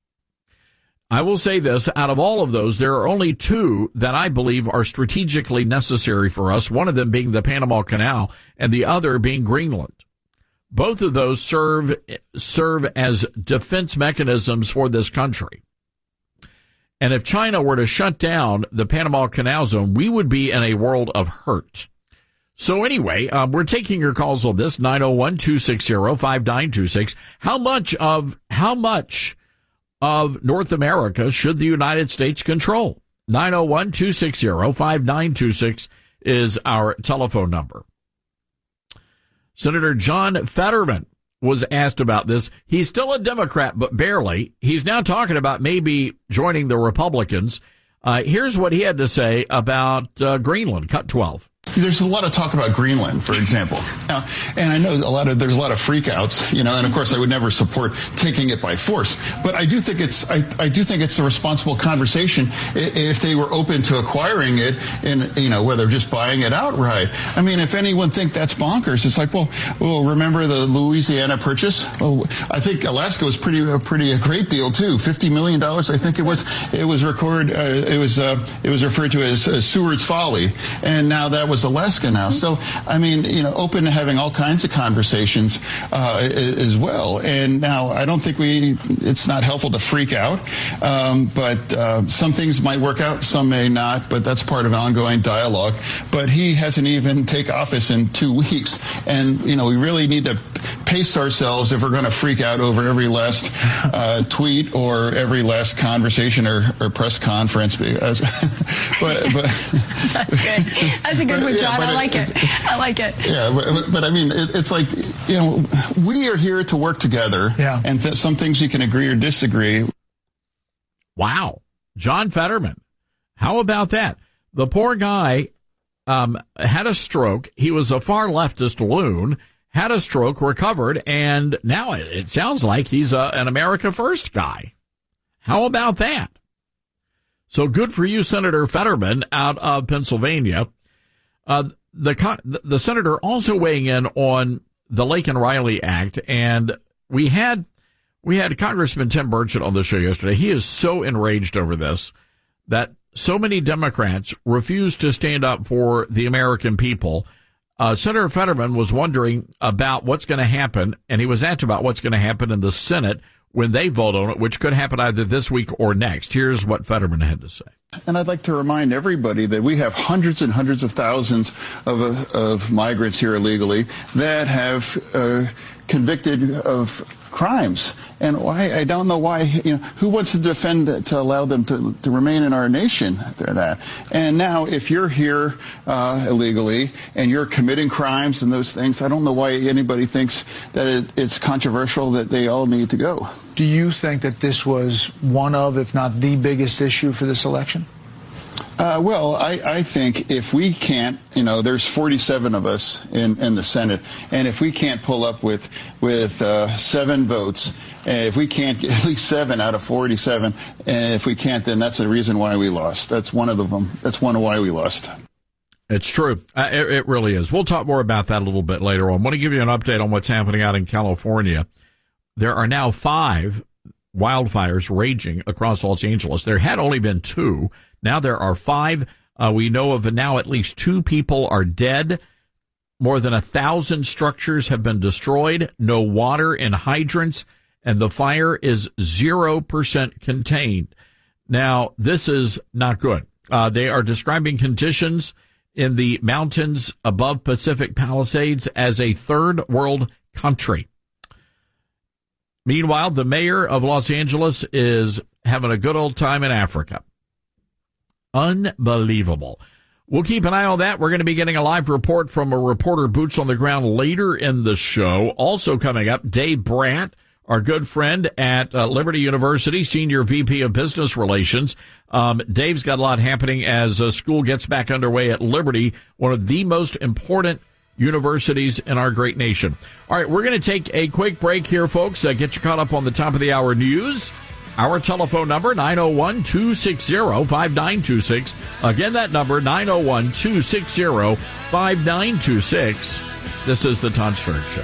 I will say this, out of all of those, there are only two that I believe are strategically necessary for us, one of them being the Panama Canal and the other being Greenland. Both of those serve serve as defense mechanisms for this country. And if China were to shut down the Panama Canal zone, we would be in a world of hurt. So anyway, um, we're taking your calls on this, nine oh one, two six zero, five nine two six. How much of, how much of North America should the United States control? nine oh one, two six zero, five nine two six is our telephone number. Senator John Fetterman was asked about this. He's still a Democrat, but barely. He's now talking about maybe joining the Republicans. Uh, here's what he had to say about uh, Greenland, cut twelve. There's a lot of talk about Greenland, for example. Now, and I know a lot of, there's a lot of freakouts, you know, and of course I would never support taking it by force. But I do think it's, I, I do think it's a responsible conversation if they were open to acquiring it and, you know, whether just buying it outright. I mean, if anyone think that's bonkers, it's like, well, well, remember the Louisiana purchase? Well, I think Alaska was pretty, a pretty a great deal too. fifty million dollars, I think it was, it was record, uh, it was, uh, it was referred to as uh, Seward's Folly. And now that was Alaska now. So, I mean, you know, open to having all kinds of conversations uh, as well. And now I don't think we, it's not helpful to freak out, um, but uh, some things might work out, some may not, but that's part of an ongoing dialogue. But he hasn't even taken office in two weeks. And, you know, we really need to pace ourselves if we're going to freak out over every last uh, tweet or every last conversation or, or press conference. Because, but, but That's good. That's a good one, John. Yeah, I like it, it. I like it. Yeah, but, but I mean, it, it's like, you know, we are here to work together. Yeah. And th- some things you can agree or disagree. Wow. John Fetterman. How about that? The poor guy um, had a stroke. He was a far leftist loon, had a stroke, recovered, and now it, it sounds like he's a, an America First guy. How about that? So good for you, Senator Fetterman out of Pennsylvania. Uh, the, the senator also weighing in on the Laken Riley Act, and we had, we had Congressman Tim Burchett on the show yesterday. He is so enraged over this that so many Democrats refuse to stand up for the American people. Uh, Senator Fetterman was wondering about what's going to happen, and he was asked about what's going to happen in the Senate when they vote on it, which could happen either this week or next. Here's what Fetterman had to say. And I'd like to remind everybody that we have hundreds and hundreds of thousands of, uh, of migrants here illegally that have uh, convicted of crimes. And why, I don't know why, you know, who wants to defend that, to allow them to, to remain in our nation? They're that. And now, if you're here uh, illegally and you're committing crimes and those things, I don't know why anybody thinks that it, it's controversial that they all need to go. Do you think that this was one of, if not the biggest issue for this election? Uh, well, I, I think if we can't, you know, there's forty-seven of us in, in the Senate, and if we can't pull up with with uh, seven votes, uh, if we can't get at least seven out of forty-seven, and if we can't, then that's the reason why we lost. That's one of them. That's one of why we lost. It's true. Uh, it, it really is. We'll talk more about that a little bit later on. I want to give you an update on what's happening out in California. There are now five wildfires raging across Los Angeles. There had only been two. Now there are five. Uh, we know of now at least two people are dead. More than a thousand structures have been destroyed. No water in hydrants, and the fire is zero percent contained. Now, this is not good. Uh, they are describing conditions in the mountains above Pacific Palisades as a third world country. Meanwhile, the mayor of Los Angeles is having a good old time in Africa. Unbelievable. We'll keep an eye on that. We're going to be getting a live report from a reporter boots on the ground later in the show. Also coming up, Dave Brandt, our good friend at uh, Liberty University, Senior V P of Business Relations. Um, Dave's got a lot happening as uh, school gets back underway at Liberty, one of the most important universities in our great nation. All right, we're going to take a quick break here, folks. Uh, get you caught up on the top of the hour news. Our telephone number, nine oh one, two six zero, five nine two six. Again, that number, nine oh one, two six zero, five nine two six. This is the Todd Stern Show.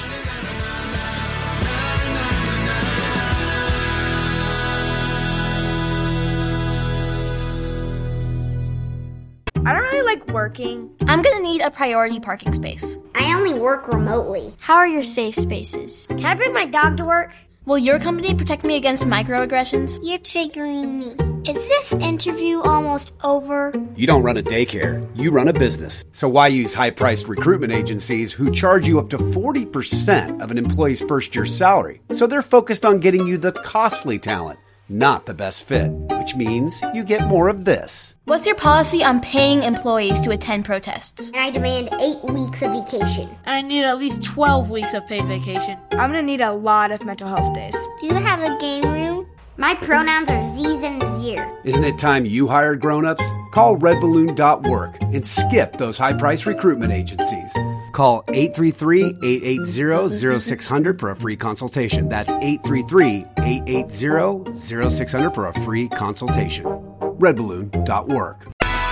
I don't really like working. I'm gonna need a priority parking space. I only work remotely. How are your safe spaces? Can I bring my dog to work? Will your company protect me against microaggressions? You're triggering me. Is this interview almost over? You don't run a daycare. You run a business. So why use high-priced recruitment agencies who charge you up to forty percent of an employee's first-year salary? So they're focused on getting you the costly talent, not the best fit, which means you get more of this. What's your policy on paying employees to attend protests? And I demand eight weeks of vacation. And I need at least twelve weeks of paid vacation. I'm gonna need a lot of mental health days. Do you have a game room? My pronouns are Z's and Zir. Isn't it time you hired grown-ups? Call red balloon dot work and skip those high-priced recruitment agencies. Call eight three three, eight eight zero, zero six zero zero for a free consultation. That's eight three three, eight eight zero, zero six zero zero for a free consultation. red balloon dot work.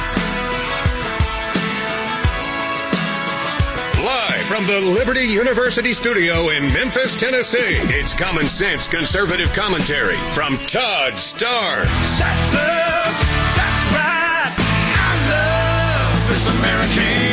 Live from the Liberty University studio in Memphis, Tennessee, it's Common Sense Conservative Commentary from Todd Starnes. Texas, that's right. I love this American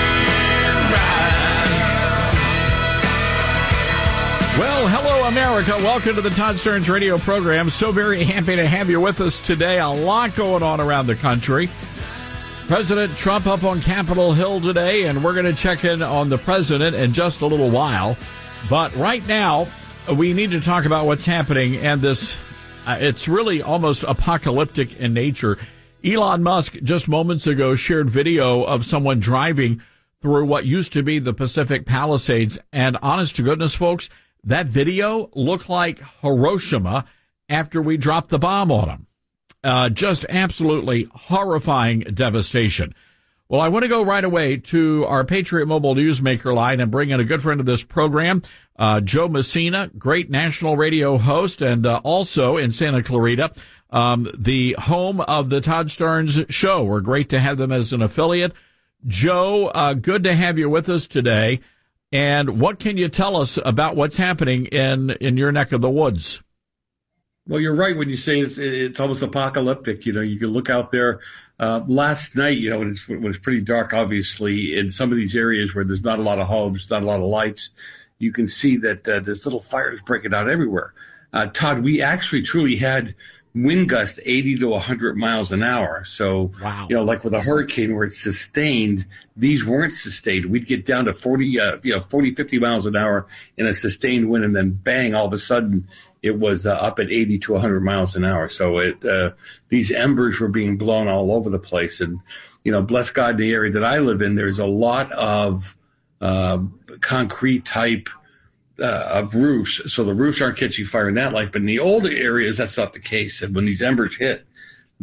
ride. Well, hello, America. Welcome to the Todd Starnes radio program. So very happy to have you with us today. A lot going on around the country. President Trump up on Capitol Hill today, and we're going to check in on the president in just a little while. But right now, we need to talk about what's happening, and this, uh, it's really almost apocalyptic in nature. Elon Musk just moments ago shared video of someone driving through what used to be the Pacific Palisades, and honest to goodness, folks, that video looked like Hiroshima after we dropped the bomb on them. Uh, just absolutely horrifying devastation. Well, I want to go right away to our Patriot Mobile Newsmaker line and bring in a good friend of this program, uh, Joe Messina, great national radio host, and uh, also in Santa Clarita, um, the home of the Todd Starnes Show. We're great to have them as an affiliate. Joe, uh, good to have you with us today. And what can you tell us about what's happening in, in your neck of the woods? Well, you're right when you say it's, it's almost apocalyptic. You know, you can look out there. Uh, last night, you know, when it's, when it's pretty dark, obviously, in some of these areas where there's not a lot of homes, not a lot of lights, you can see that uh, there's little fires breaking out everywhere. Uh, Todd, we actually truly had wind gusts eighty to one hundred miles an hour. So, wow. You know, like with a hurricane where it's sustained, these weren't sustained. We'd get down to forty, uh, you know, forty, fifty miles an hour in a sustained wind, and then bang, all of a sudden, it was uh, up at eighty to one hundred miles an hour. So it, uh, these embers were being blown all over the place. And, you know, bless God, the area that I live in, there's a lot of uh, concrete type uh, of roofs. So the roofs aren't catching fire in that light. But in the older areas, that's not the case. And when these embers hit,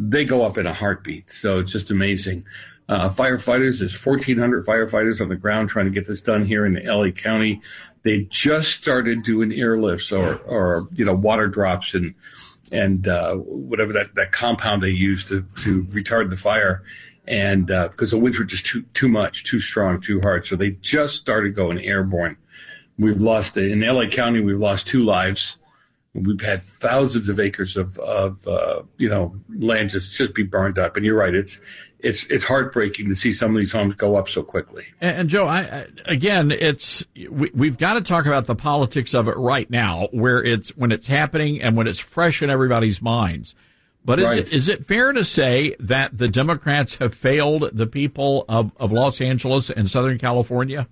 they go up in a heartbeat. So it's just amazing. Uh, firefighters, there's fourteen hundred firefighters on the ground trying to get this done here in L A County. They just started doing airlifts or, or you know, water drops and and uh, whatever that, that compound they use to, to retard the fire. And uh, because the winds were just too too much, too strong, too hard. So they just started going airborne. We've lost, in L A County, we've lost two lives. We've had thousands of acres of, of uh, you know, land just, just be burned up. And you're right, it's it's it's heartbreaking to see some of these homes go up so quickly. And, and Joe, I, I, again, it's we, we've got to talk about the politics of it right now, where it's when it's happening and when it's fresh in everybody's minds. But is, right. it, is it fair to say that the Democrats have failed the people of, of Los Angeles and Southern California?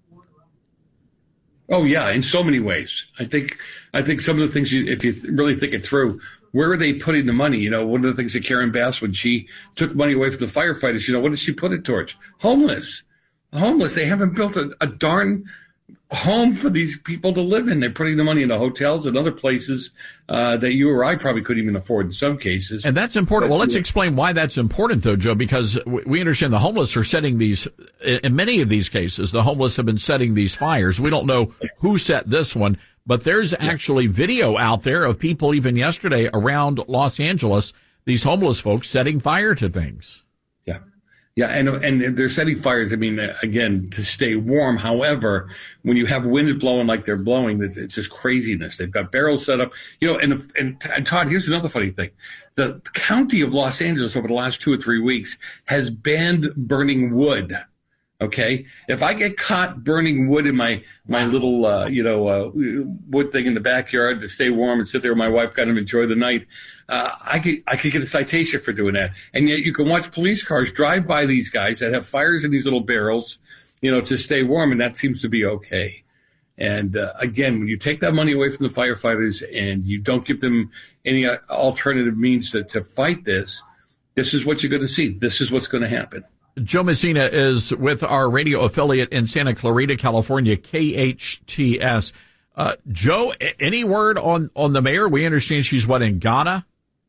Oh, yeah, in so many ways. I think I think some of the things, you, if you really think it through, where are they putting the money? You know, one of the things that Karen Bass, when she took money away from the firefighters, you know, what did she put it towards? Homeless. Homeless. They haven't built a, a darn home for these people to live in. They're putting the money into hotels and other places uh, that you or I probably couldn't even afford in some cases. And that's important. But, well, let's yeah. explain why that's important, though, Joe, because we understand the homeless are setting these, in many of these cases, the homeless have been setting these fires. We don't know who set this one, but there's actually video out there of people even yesterday around Los Angeles, these homeless folks setting fire to things. Yeah. Yeah, and and they're setting fires, I mean, again, to stay warm. However, when you have winds blowing like they're blowing, it's, it's just craziness. They've got barrels set up. You know, and, and, and Todd, here's another funny thing. The county of Los Angeles over the last two or three weeks has banned burning wood. Okay? If I get caught burning wood in my, my little, uh, you know, uh, wood thing in the backyard to stay warm and sit there with my wife, kind of enjoy the night, Uh, I could I could get a citation for doing that. And yet you can watch police cars drive by these guys that have fires in these little barrels, you know, to stay warm, and that seems to be okay. And uh, again, when you take that money away from the firefighters and you don't give them any alternative means to, to fight this, this is what you're going to see. This is what's going to happen. Joe Messina is with our radio affiliate in Santa Clarita, California, K H T S. Uh, Joe, any word on, on the mayor? We understand she's, what, in Ghana?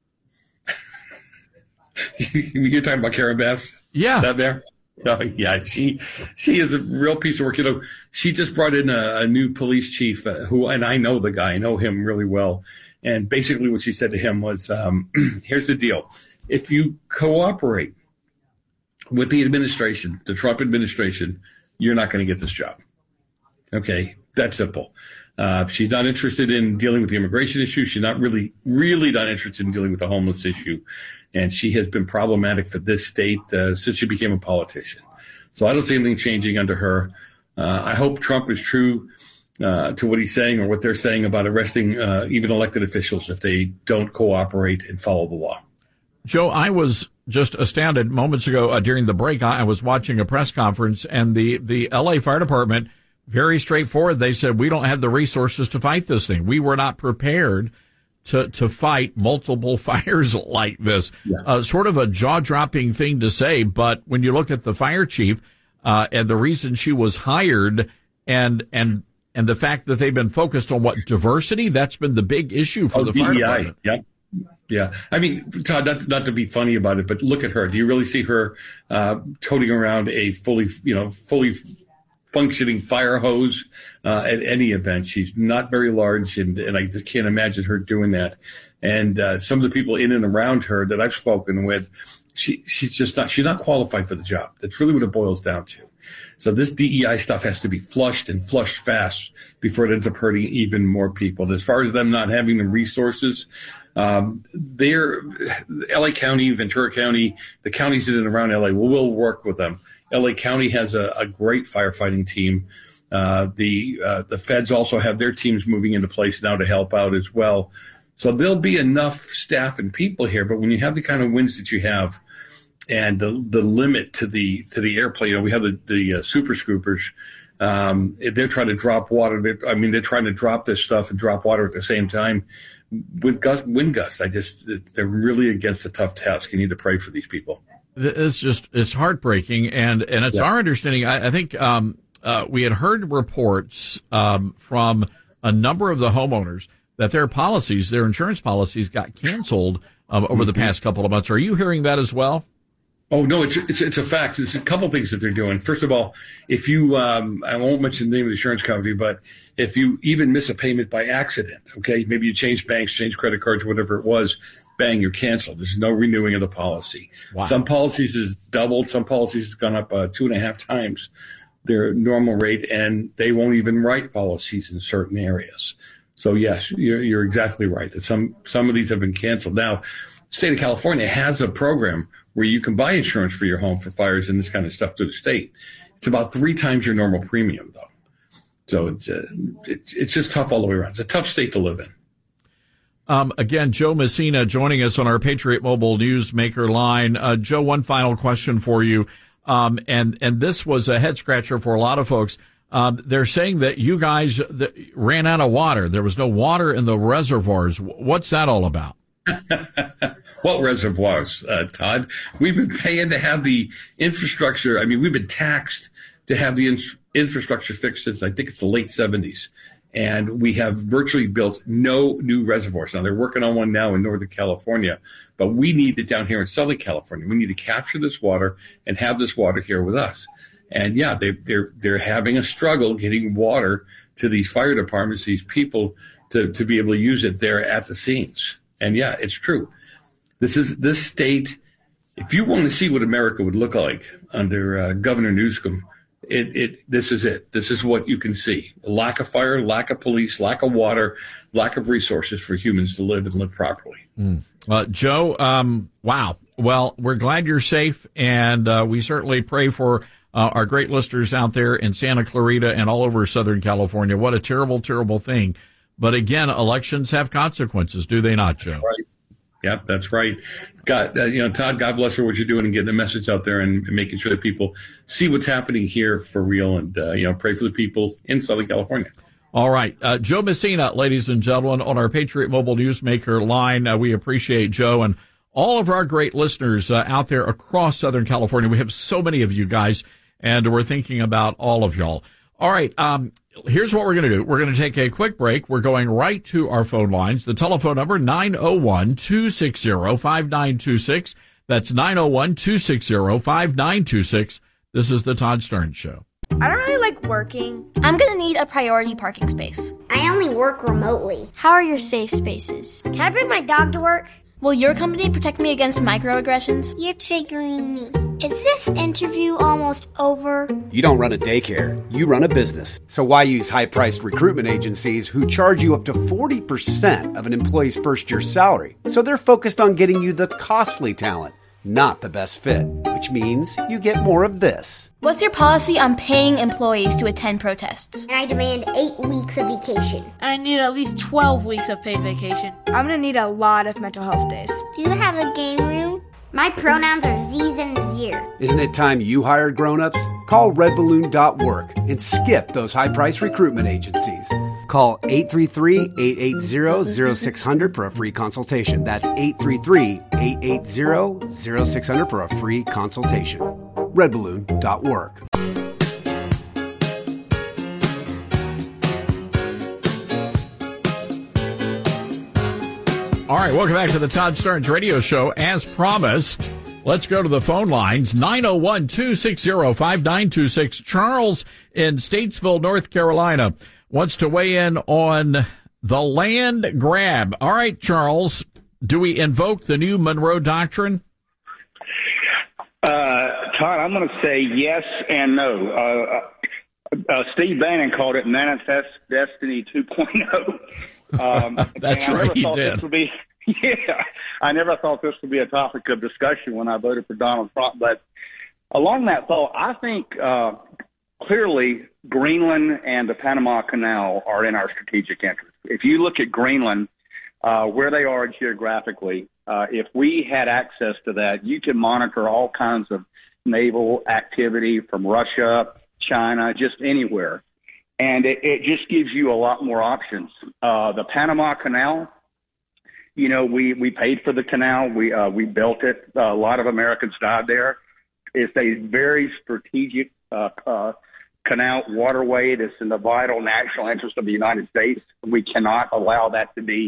You're talking about Karen Bass? Yeah. That mayor? Oh, yeah, she she is a real piece of work. You know, she just brought in a, a new police chief uh, who, and I know the guy, I know him really well. And basically what she said to him was, um, here's the deal. If you cooperate with the administration, the Trump administration, you're not going to get this job. Okay, that's simple. Uh, she's not interested in dealing with the immigration issue. She's not really, really not interested in dealing with the homeless issue. And she has been problematic for this state uh, since she became a politician. So I don't see anything changing under her. Uh, I hope Trump is true uh, to what he's saying or what they're saying about arresting uh, even elected officials if they don't cooperate and follow the law. Joe, I was just astounded moments ago uh, during the break. I was watching a press conference, and the, the L A Fire Department, very straightforward. They said, we don't have the resources to fight this thing. We were not prepared to, to fight multiple fires like this. Yeah. Uh, sort of a jaw-dropping thing to say, but when you look at the fire chief, uh, and the reason she was hired and, and, and the fact that they've been focused on what diversity, that's been the big issue for oh, the D E I. fire department. Yep. Yeah. I mean, Todd, not, not to be funny about it, but look at her. Do you really see her, uh, toting around a fully, you know, fully functioning fire hose uh, at any event? She's not very large, and, and I just can't imagine her doing that. And uh, some of the people in and around her that I've spoken with, she she's just not she's not qualified for the job. That's really what it boils down to. So this D E I stuff has to be flushed and flushed fast before it ends up hurting even more people. As far as them not having the resources, um, they're L A County, Ventura County, the counties in and around L A, we'll, we'll work with them. L A County has a, a great firefighting team. Uh, the uh, the feds also have their teams moving into place now to help out as well. So there'll be enough staff and people here. But when you have the kind of winds that you have, and the the limit to the to the airplane, you know, we have the the uh, super scoopers. Um, they're trying to drop water. They're, I mean, they're trying to drop this stuff and drop water at the same time. With gust, wind gusts, I just they're really against a tough task. You need to pray for these people. It's just, it's heartbreaking. And, and it's yeah. our understanding. I, I think, um, uh, we had heard reports, um, from a number of the homeowners that their policies, their insurance policies got canceled, um, over the past couple of months. Are you hearing that as well? Oh, no, it's, it's it's a fact. There's a couple things that they're doing. First of all, if you, um, I won't mention the name of the insurance company, but if you even miss a payment by accident, okay, maybe you change banks, change credit cards, whatever it was, bang, you're canceled. There's no renewing of the policy. Wow. Some policies has doubled. Some policies has gone up uh, two and a half times their normal rate, and they won't even write policies in certain areas. So, yes, you're, you're exactly right that some, some of these have been canceled. Now, the state of California has a program where you can buy insurance for your home for fires and this kind of stuff through the state. It's about three times your normal premium, though. So it's, uh, it's, it's just tough all the way around. It's a tough state to live in. Um, again, Joe Messina joining us on our Patriot Mobile Newsmaker line. Uh, Joe, one final question for you. Um, and, and this was a head scratcher for a lot of folks. Um, they're saying that you guys that ran out of water. There was no water in the reservoirs. What's that all about? What reservoirs, uh, Todd? We've been paying to have the infrastructure. I mean, we've been taxed to have the in- infrastructure fixed since I think it's the late seventies. And we have virtually built no new reservoirs. Now, they're working on one now in Northern California, but we need it down here in Southern California. We need to capture this water and have this water here with us. And, yeah, they, they're they're having a struggle getting water to these fire departments, these people, to, to be able to use it there at the scenes. And, yeah, it's true. This is this state, if you want to see what America would look like under uh, Governor Newsom, It, it, this is it. This is what you can see. Lack of fire, lack of police, lack of water, lack of resources for humans to live and live properly. Mm. Uh, Joe, um, wow. Well, we're glad you're safe, and uh, we certainly pray for uh, our great listeners out there in Santa Clarita and all over Southern California. What a terrible, terrible thing. But again, elections have consequences, do they not, Joe? That's right. Yep, that's right. God, uh, you know, Todd, God bless for what you're doing and getting the message out there and, and making sure that people see what's happening here for real, and uh, you know, pray for the people in Southern California. All right, uh, Joe Messina, ladies and gentlemen, on our Patriot Mobile Newsmaker line. Uh, we appreciate Joe and all of our great listeners uh, out there across Southern California. We have so many of you guys, and we're thinking about all of y'all. All right, um, here's what we're going to do. We're going to take a quick break. We're going right to our phone lines. The telephone number, nine oh one, two six zero, five nine two six. That's nine oh one, two six zero, five nine two six. This is the Todd Stern Show. I don't really like working. I'm gonna need a priority parking space. I only work remotely. How are your safe spaces? Can I bring my dog to work? Will your company protect me against microaggressions? You're triggering me. Is this interview almost over? You don't run a daycare, you run a business. So why use high-priced recruitment agencies who charge you up to forty percent of an employee's first-year salary? So they're focused on getting you the costly talent, not the best fit, which means you get more of this. What's your policy on paying employees to attend protests? And I demand eight weeks of vacation. And I need at least twelve weeks of paid vacation. I'm gonna need a lot of mental health days. Do you have a game room? My pronouns are Z's and Zir. Isn't it time you hired grown-ups? Call red balloon dot work and skip those high-priced recruitment agencies. Call eight three three, eight eight zero, zero six zero zero for a free consultation. That's eight three three, eight eight zero, zero six zero zero for a free consultation. red balloon dot work. All right, welcome back to the Todd Stearns Radio Show. As promised, let's go to the phone lines. nine oh one, two six zero, five nine two six. Charles in Statesville, North Carolina, wants to weigh in on the land grab. All right, Charles, do we invoke the new Monroe Doctrine? Uh, Todd, I'm going to say yes and no. Uh, uh, Steve Bannon called it Manifest Destiny two point oh. Um, That's right, he did. Be, yeah, I never thought this would be a topic of discussion when I voted for Donald Trump. But along that thought, I think uh, clearly Greenland and the Panama Canal are in our strategic interest. If you look at Greenland, uh, where they are geographically, uh, if we had access to that, you can monitor all kinds of naval activity from Russia, China, just anywhere. And it, it just gives you a lot more options. Uh, the Panama Canal, you know, we, we paid for the canal. We uh, we built it. Uh, a lot of Americans died there. It's a very strategic uh, uh, canal waterway that's in the vital national interest of the United States. We cannot allow that to be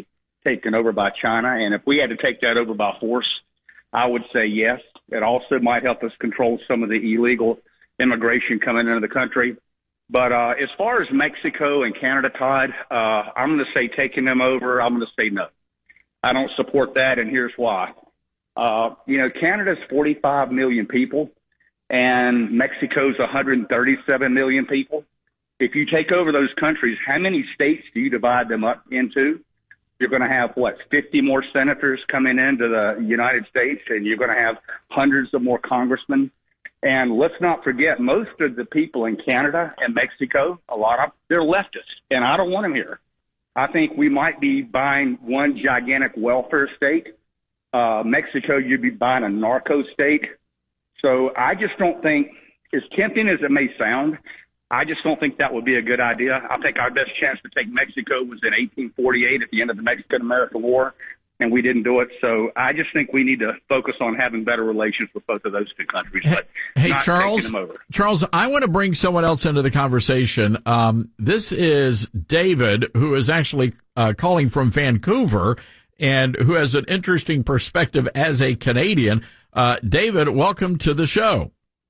taken over by China. And if we had to take that over by force, I would say yes. It also might help us control some of the illegal immigration coming into the country. But uh, as far as Mexico and Canada, Todd, uh, I'm going to say taking them over, I'm going to say no. I don't support that, and here's why. Uh, you know, Canada's forty-five million people, and Mexico's one hundred thirty-seven million people. If you take over those countries, how many states do you divide them up into? You're going to have, what, fifty more senators coming into the United States, and you're going to have hundreds of more congressmen. And let's not forget, most of the people in Canada and Mexico, a lot of, they're leftists, and I don't want them here. I think we might be buying one gigantic welfare state. Uh, Mexico, you'd be buying a narco state. So I just don't think, as tempting as it may sound, I just don't think that would be a good idea. I think our best chance to take Mexico was in eighteen forty-eight at the end of the Mexican-American War, and we didn't do it. So I just think we need to focus on having better relations with both of those two countries, but hey, not Charles, taking them over. Charles, I want to bring someone else into the conversation. Um, this is David, who is actually uh, calling from Vancouver and who has an interesting perspective as a Canadian. Uh, David, welcome to the show.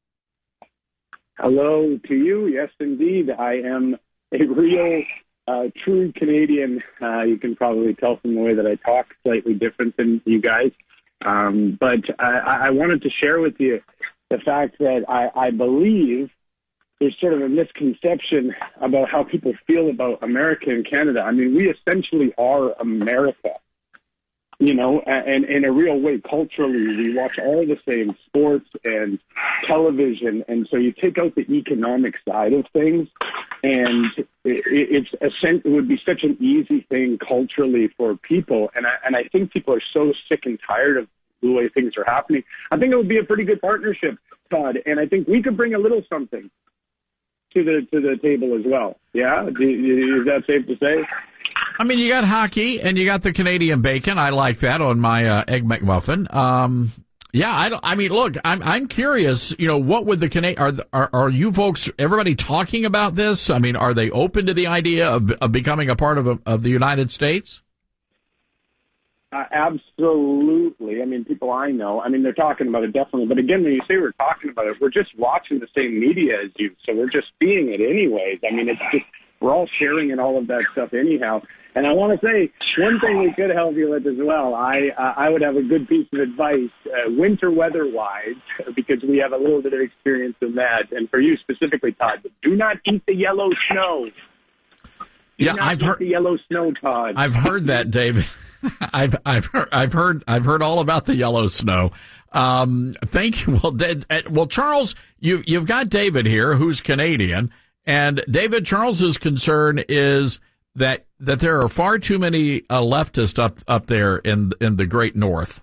Hello to you. Yes, indeed. I am a real, uh, true Canadian. Uh, you can probably tell from the way that I talk, slightly different than you guys. Um, but I, I wanted to share with you the fact that I, I believe there's sort of a misconception about how people feel about America and Canada. I mean, we essentially are America. You know, and in a real way, culturally, we watch all the same sports and television. And so you take out the economic side of things, and it, it's a, it would be such an easy thing culturally for people. And I, and I think people are so sick and tired of the way things are happening. I think it would be a pretty good partnership, Todd. And I think we could bring a little something to the to the table as well. Yeah? Do, is that safe to say? I mean, you got hockey and you got the Canadian bacon. I like that on my uh, Egg McMuffin. Um, yeah, I, don't, I mean, look, I'm I'm curious. You know, what would the Cana- are, are are you folks? Everybody talking about this? I mean, are they open to the idea of, of becoming a part of a, of the United States? Uh, absolutely. I mean, people I know. I mean, they're talking about it definitely. But again, when you say we're talking about it, we're just watching the same media as you, so we're just seeing it anyways. I mean, it's just. We're all sharing and all of that stuff anyhow. And I want to say one thing we could help you with as well. I uh, I would have a good piece of advice, uh, winter weather-wise, because we have a little bit of experience in that. And for you specifically, Todd, do not eat the yellow snow. Do yeah, not I've eat heard the yellow snow, Todd. I've heard that, David. I've I've heard I've heard I've heard all about the yellow snow. Um, thank you. Well, Dad, well, Charles, you you've got David here, who's Canadian. And David, Charles's concern is that that there are far too many uh, leftists up up there in in the Great North.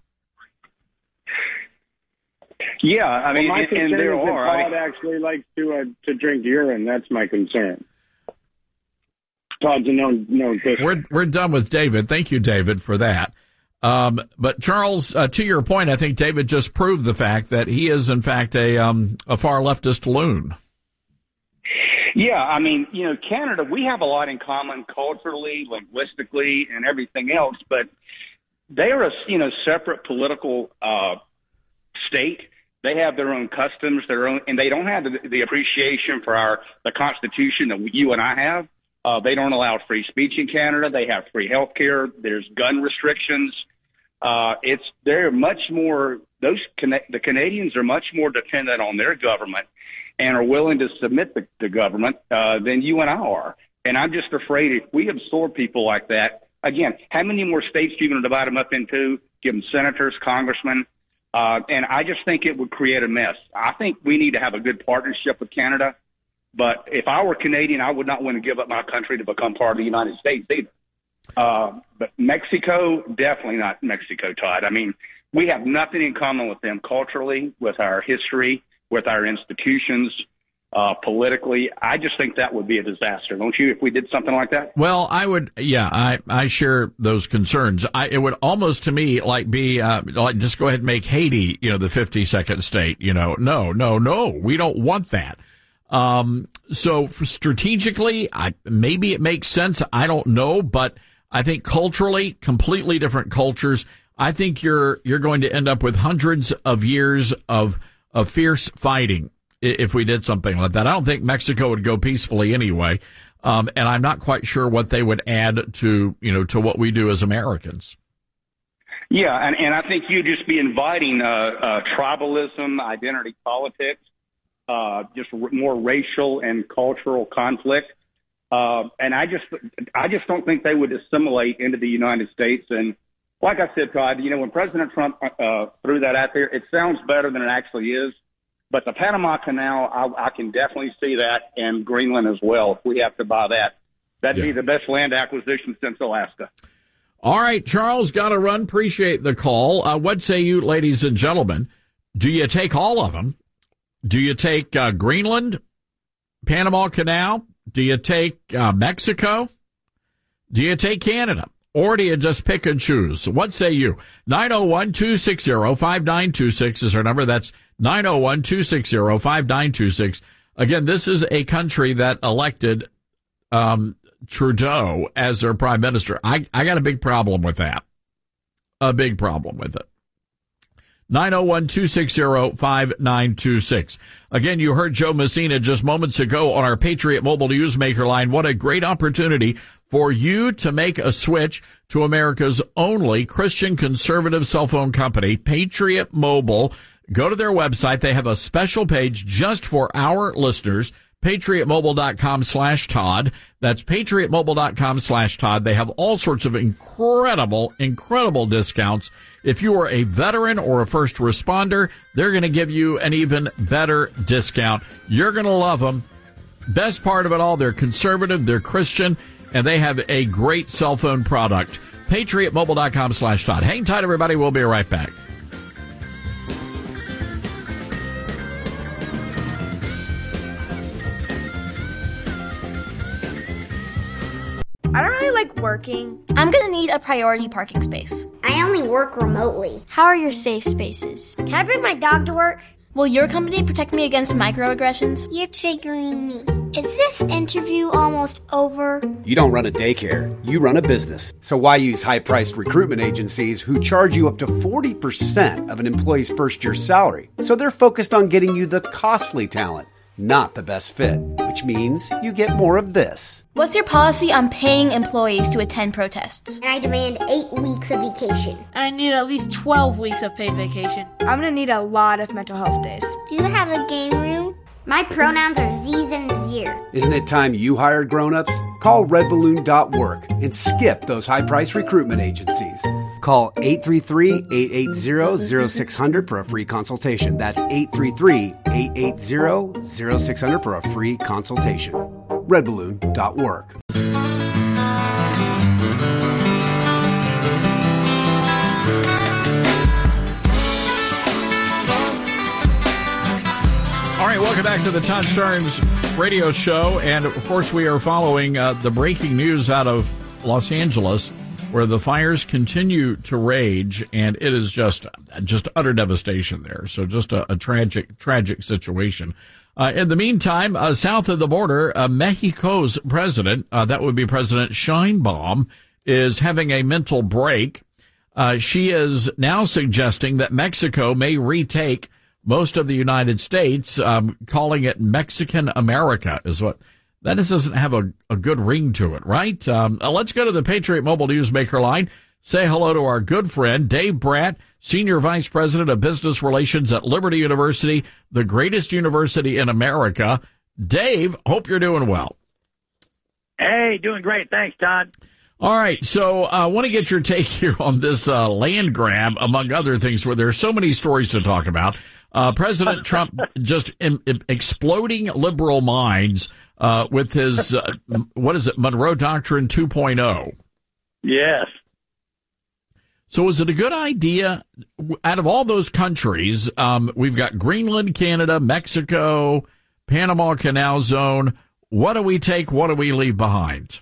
Yeah, I mean, well, my and, concern and there is that are. I Todd mean, actually likes to uh, to drink urine. That's my concern. Todd's a known known pisser. We're we're done with David. Thank you, David, for that. Um, but Charles, uh, to your point, I think David just proved the fact that he is in fact a um, a far leftist loon. Yeah, I mean, you know, Canada, we have a lot in common culturally, linguistically, and everything else, but they are a, you know, separate political uh, state. They have their own customs, their own, and they don't have the, the appreciation for our the Constitution that you and I have. Uh, they don't allow free speech in Canada. They have free health care. There's gun restrictions. Uh, it's they're much more those the Canadians are much more dependent on their government and are willing to submit to the government uh, than you and I are. And I'm just afraid if we absorb people like that, again, how many more states are you going to divide them up into? Give them senators, congressmen, uh, and I just think it would create a mess. I think we need to have a good partnership with Canada. But if I were Canadian, I would not want to give up my country to become part of the United States either. Uh, but Mexico, definitely not Mexico, Todd. I mean, we have nothing in common with them culturally, with our history, with our institutions, uh, politically. I just think that would be a disaster, don't you, if we did something like that? Well, I would, yeah, I, I share those concerns. I, it would almost to me like be, uh, like just go ahead and make Haiti, you know, the fifty-second state, you know. No, no, no, we don't want that. Um, so for strategically, I, maybe it makes sense. I don't know, but I think culturally, completely different cultures. I think you're you're going to end up with hundreds of years of of fierce fighting if we did something like that. I don't think Mexico would go peacefully anyway, um, and I'm not quite sure what they would add to you know to what we do as Americans. Yeah, and, and I think you'd just be inviting uh, uh, tribalism, identity politics, uh, just r- more racial and cultural conflict. Uh, and I just, I just don't think they would assimilate into the United States. And like I said, Todd, you know, when President Trump uh, threw that out there, it sounds better than it actually is. But the Panama Canal, I, I can definitely see that, and Greenland as well. If we have to buy that, that'd Yeah. be the best land acquisition since Alaska. All right, Charles, got to run. Appreciate the call. Uh, what say you, ladies and gentlemen? Do you take all of them? Do you take uh, Greenland, Panama Canal? Do you take uh, Mexico? Do you take Canada? Or do you just pick and choose? What say you? nine oh one, two six zero, five nine two six is our number. That's nine oh one, two six zero, five nine two six. Again, this is a country that elected um, Trudeau as their prime minister. I, I got a big problem with that. A big problem with it. nine oh one, two six zero, five nine two six. Again, you heard Joe Messina just moments ago on our Patriot Mobile Newsmaker line. What a great opportunity for you to make a switch to America's only Christian conservative cell phone company, Patriot Mobile. Go to their website. They have a special page just for our listeners, patriotmobile.com slash Todd. That's patriotmobile.com slash Todd. They have all sorts of incredible, incredible discounts. If you are a veteran or a first responder, they're going to give you an even better discount. You're going to love them. Best part of it all, they're conservative, they're Christian, and they have a great cell phone product. patriotmobile.com slash Todd. Hang tight, everybody. We'll be right back. I don't really like working. I'm gonna need a priority parking space. I only work remotely. How are your safe spaces? Can I bring my dog to work? Will your company protect me against microaggressions? You're triggering me. Is this interview almost over? You don't run a daycare, you run a business. So why use high-priced recruitment agencies who charge you up to forty percent of an employee's first-year salary? So they're focused on getting you the costly talent, not the best fit, which means you get more of this. What's your policy on paying employees to attend protests? And I demand eight weeks of vacation. And I need at least twelve weeks of paid vacation. I'm gonna need a lot of mental health days. Do you have a game room? My pronouns are Z's and Zir. Isn't it time you hired grown-ups? Call red balloon dot work and skip those high-priced recruitment agencies. Call eight three three, eight eight zero, zero six zero zero for a free consultation. That's eight three three, eight eight zero, zero six zero zero for a free consultation. red balloon dot work. All right, welcome back to the Todd Starnes radio show. And, of course, we are following uh, the breaking news out of Los Angeles, where the fires continue to rage, and it is just just utter devastation there. So just a, a tragic, tragic situation. Uh, in the meantime, uh, south of the border, uh, Mexico's president, uh, that would be President Sheinbaum, is having a mental break. Uh, she is now suggesting that Mexico may retake most of the United States, um, calling it Mexican America is what. That just doesn't have a, a good ring to it, right? Um, uh, let's go to the Patriot Mobile Newsmaker line. Say hello to our good friend, Dave Bratt, Senior Vice President of Business Relations at Liberty University, the greatest university in America. Dave, hope you're doing well. Hey, doing great. Thanks, Todd. All right, so I uh, want to get your take here on this uh, land grab, among other things, where there are so many stories to talk about. Uh, President Trump just im- im- exploding liberal minds uh, with his, uh, what is it, Monroe Doctrine two point oh. Yes. So is it a good idea, out of all those countries, um, we've got Greenland, Canada, Mexico, Panama Canal Zone. What do we take? What do we leave behind?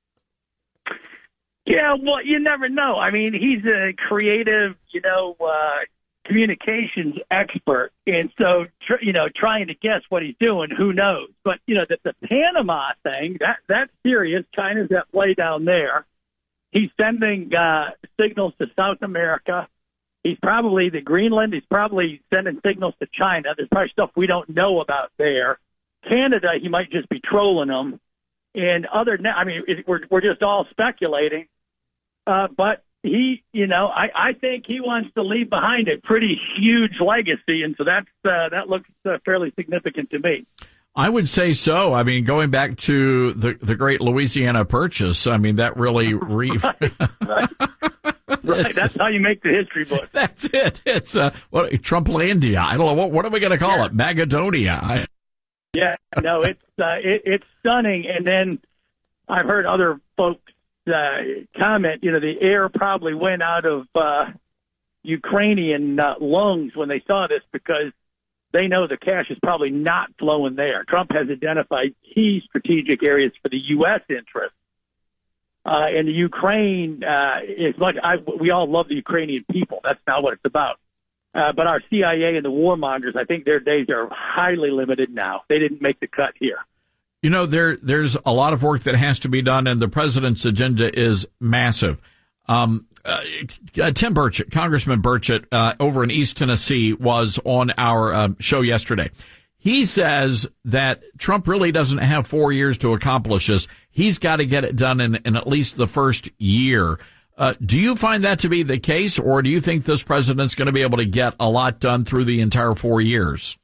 Yeah, well, you never know. I mean, he's a creative, you know, uh, communications expert. And so, tr- you know, trying to guess what he's doing, who knows? But, you know, the, the Panama thing, that that's serious. China's at play down there. He's sending uh, signals to South America. He's probably the Greenland. He's probably sending signals to China. There's probably stuff we don't know about there. Canada, he might just be trolling them. And other than that, I mean, it, we're we're just all speculating. Uh, but he, you know, I, I think he wants to leave behind a pretty huge legacy, and so that's uh, that looks uh, fairly significant to me. I would say so. I mean, going back to the the great Louisiana Purchase, I mean, that really re- right. Right. That's how you make the history book. That's it. It's uh, what Trumplandia. I don't know what what are we going to call yeah. it? Magadonia. I, yeah, no, it's uh, it, it's stunning. And then I've heard other folks uh, comment. You know, the air probably went out of uh, Ukrainian uh, lungs when they saw this, because they know the cash is probably not flowing there. Trump has identified key strategic areas for the U S interest. Uh, and the Ukraine, uh, is much, I, we all love the Ukrainian people. That's not what it's about. Uh, but our C I A and the warmongers, I think their days are highly limited now. They didn't make the cut here. You know, there there's a lot of work that has to be done, and the president's agenda is massive. Um, uh, Tim Burchett, Congressman Burchett, uh, over in East Tennessee, was on our uh, show yesterday. He says that Trump really doesn't have four years to accomplish this. He's got to get it done in, in at least the first year. Uh, do you find that to be the case, or do you think this president's going to be able to get a lot done through the entire four years?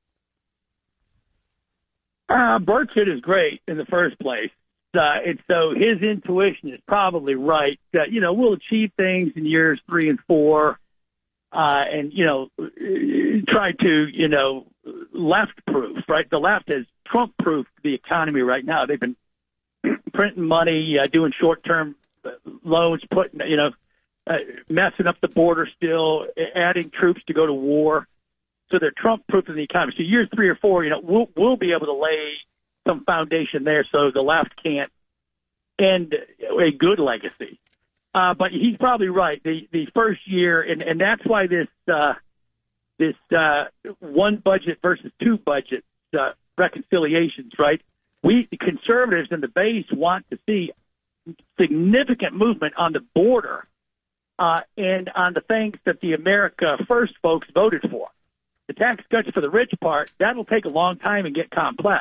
Uh, Burchett is great in the first place. Uh, and so his intuition is probably right that, you know, we'll achieve things in years three and four, uh, and, you know, try to, you know, left-proof, right? The left has Trump-proofed the economy right now. They've been printing money, uh, doing short-term loans, putting, you know, uh, messing up the border still, adding troops to go to war. So they're Trump-proofing the economy. So years three or four, you know, we'll, we'll be able to lay some foundation there so the left can't end a good legacy. Uh, but he's probably right. The the first year, and, and that's why this uh, this uh, one budget versus two budget uh, reconciliations, right? We, the conservatives in the base, want to see significant movement on the border uh, and on the things that the America First folks voted for. The tax cuts for the rich part, that'll take a long time and get complex.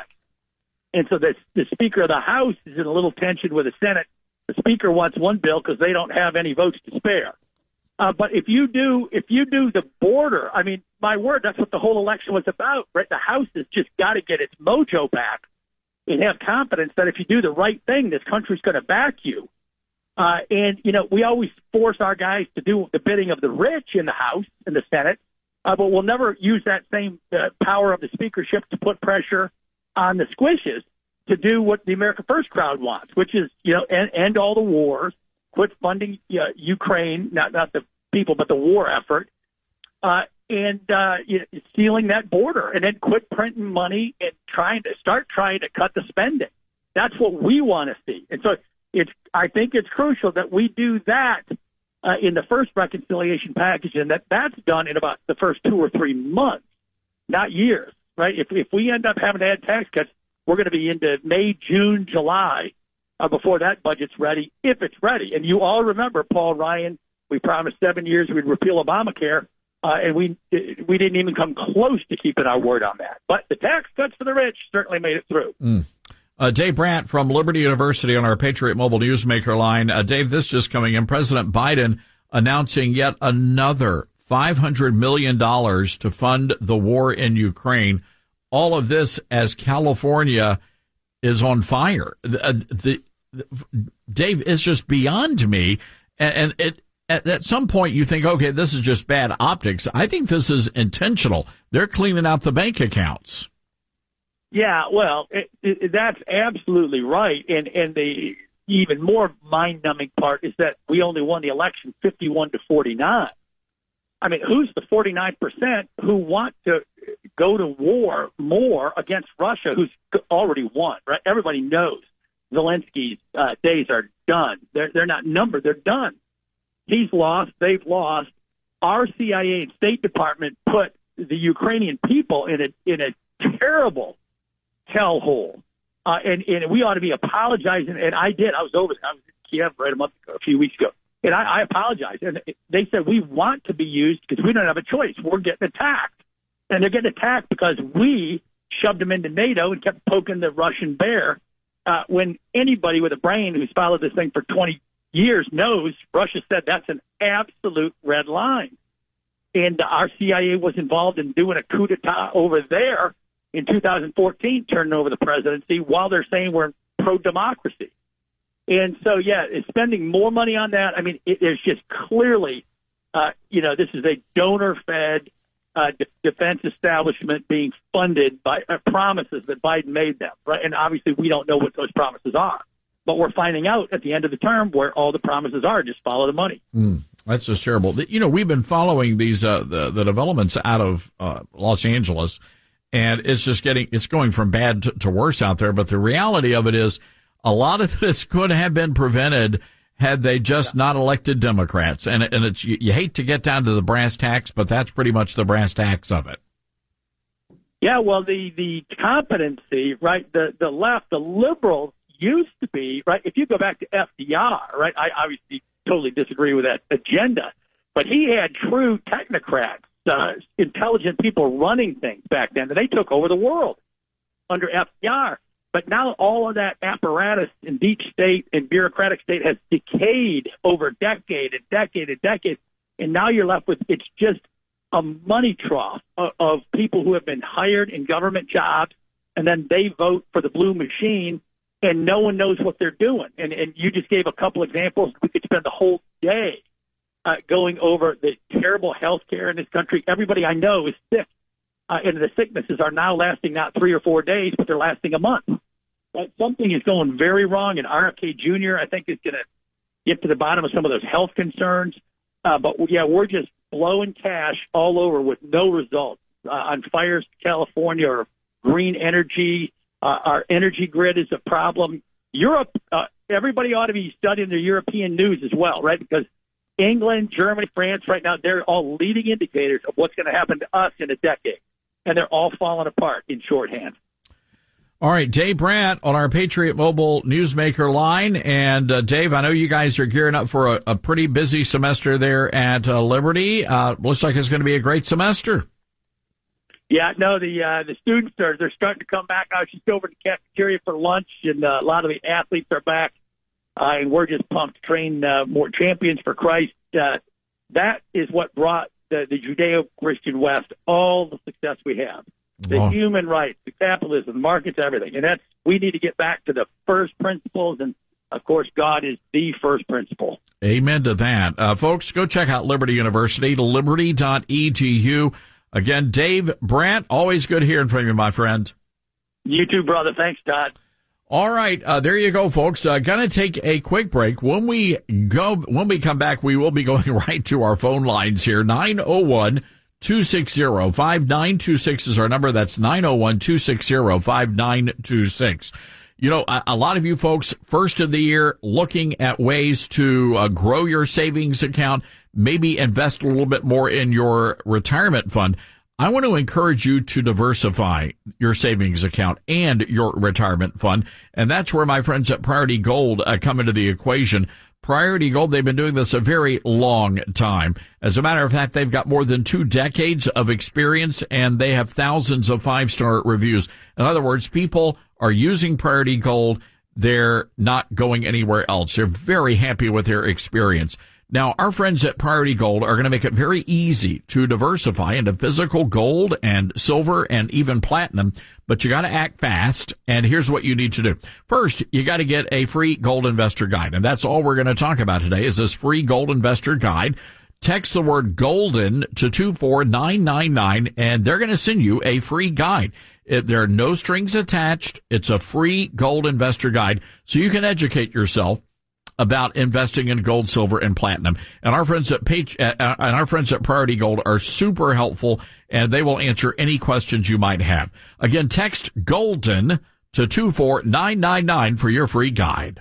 And so the, the Speaker of the House is in a little tension with the Senate. The Speaker wants one bill because they don't have any votes to spare. Uh, but if you do, if you do the border, I mean, my word, that's what the whole election was about, right? The House has just got to get its mojo back and have confidence that if you do the right thing, this country's going to back you. Uh, and, you know, we always force our guys to do the bidding of the rich in the House and the Senate, uh, but we'll never use that same uh, power of the speakership to put pressure on the squishes to do what the America First crowd wants, which is, you know, end, end all the wars, quit funding uh, Ukraine, not not the people, but the war effort, uh, and uh, you know, sealing that border, and then quit printing money and trying to start trying to cut the spending. That's what we want to see. And so it's, I think it's crucial that we do that uh, in the first reconciliation package, and that that's done in about the first two or three months, not years. Right? If if we end up having to add tax cuts, we're going to be into May, June, July uh, before that budget's ready, if it's ready. And you all remember, Paul Ryan, we promised seven years we'd repeal Obamacare, uh, and we we didn't even come close to keeping our word on that. But the tax cuts for the rich certainly made it through. Mm. Uh, Dave Brandt from Liberty University on our Patriot Mobile Newsmaker line. Uh, Dave, this just coming in. President Biden announcing yet another five hundred million dollars to fund the war in Ukraine. All of this as California is on fire. The, the, the, Dave, it's just beyond me. And, and it, at, at some point you think, okay, this is just bad optics. I think this is intentional. They're cleaning out the bank accounts. Yeah, well, it, it, that's absolutely right. And, and the even more mind-numbing part is that we only won the election fifty-one to forty-nine. I mean, who's the forty-nine percent who want to go to war more against Russia, who's already won, right? Everybody knows Zelensky's uh, days are done. They're, they're not numbered. They're done. He's lost. They've lost. Our C I A and State Department put the Ukrainian people in a in a terrible hellhole. Uh, and, and we ought to be apologizing. And I did. I was over. I was Kiev right a month ago, a few weeks ago. And I, I apologize. And they said, we want to be used because we don't have a choice. We're getting attacked. And they're getting attacked because we shoved them into NATO and kept poking the Russian bear. Uh, when anybody with a brain who's followed this thing for twenty years knows Russia said that's an absolute red line. And our C I A was involved in doing a coup d'etat over there in two thousand fourteen, turning over the presidency while they're saying we're pro-democracy. And so, yeah, it's spending more money on that. I mean, it, there's just clearly, uh, you know, this is a donor-fed uh, de- defense establishment being funded by uh, promises that Biden made them, right? And obviously, we don't know what those promises are. But we're finding out at the end of the term where all the promises are. Just follow the money. Mm, that's just terrible. You know, we've been following these uh, the, the developments out of uh, Los Angeles, and it's just getting it's going from bad to, to worse out there. But the reality of it is, a lot of this could have been prevented had they just yeah. not elected Democrats. And and it's you, you hate to get down to the brass tacks, but that's pretty much the brass tacks of it. Yeah, well, the the competency, right? The the left, the liberals. Used to be, right, if you go back to F D R, right, I obviously totally disagree with that agenda, but he had true technocrats, uh, intelligent people running things back then, and they took over the world under F D R. But now all of that apparatus in deep state and bureaucratic state has decayed over decade and decade and decade, and now you're left with, it's just a money trough of, of people who have been hired in government jobs, and then they vote for the blue machine, and no one knows what they're doing. And, and you just gave a couple examples. We could spend the whole day uh, going over the terrible health care in this country. Everybody I know is sick, uh, and the sicknesses are now lasting not three or four days, but they're lasting a month. But something is going very wrong, and R F K Junior, I think, is going to get to the bottom of some of those health concerns. Uh, but, yeah, we're just blowing cash all over with no results uh, on fires in California or green energy. Uh, our energy grid is a problem. Europe, uh, everybody ought to be studying their European news as well, right? Because England, Germany, France right now, they're all leading indicators of what's going to happen to us in a decade. And they're all falling apart in shorthand. All right, Dave Brandt on our Patriot Mobile Newsmaker line. And, uh, Dave, I know you guys are gearing up for a, a pretty busy semester there at uh, Liberty. Uh, looks like it's going to be a great semester. Yeah, no, the uh, the students are they're starting to come back. I was just over to the cafeteria for lunch, and uh, a lot of the athletes are back, uh, and we're just pumped to train uh, more champions for Christ. Uh, that is what brought the, the Judeo-Christian West all the success we have. The oh. human rights, the capitalism, the markets, everything. And that's we need to get back to the first principles, and, of course, God is the first principle. Amen to that. Uh, folks, go check out Liberty University, liberty dot e d u. Again, Dave Brandt, always good hearing from you, my friend. You too, brother. Thanks, Todd. All right, uh, there you go, folks. Uh, gonna take a quick break. When we go, when we come back, we will be going right to our phone lines here. nine oh one, two six zero, five nine two six is our number. That's nine oh one, two six zero, five nine two six. You know, a, a lot of you folks, first of the year, looking at ways to uh, grow your savings account, maybe invest a little bit more in your retirement fund. I want to encourage you to diversify your savings account and your retirement fund. And that's where my friends at Priority Gold uh, come into the equation. Priority Gold, they've been doing this a very long time. As a matter of fact, they've got more than two decades of experience, and they have thousands of five-star reviews. In other words, people are using Priority Gold. They're not going anywhere else. They're very happy with their experience. Now, our friends at Priority Gold are going to make it very easy to diversify into physical gold and silver and even platinum, but you got to act fast, and here's what you need to do. First, you got to get a free gold investor guide, and that's all we're going to talk about today is this free gold investor guide. Text the word golden to two four nine nine nine, and they're going to send you a free guide. It, there are no strings attached. It's a free gold investor guide, so you can educate yourself about investing in gold, silver, and platinum. And our friends at Page, uh, and our friends at Priority Gold are super helpful, and they will answer any questions you might have. Again, text GOLDEN to two four nine nine nine for your free guide.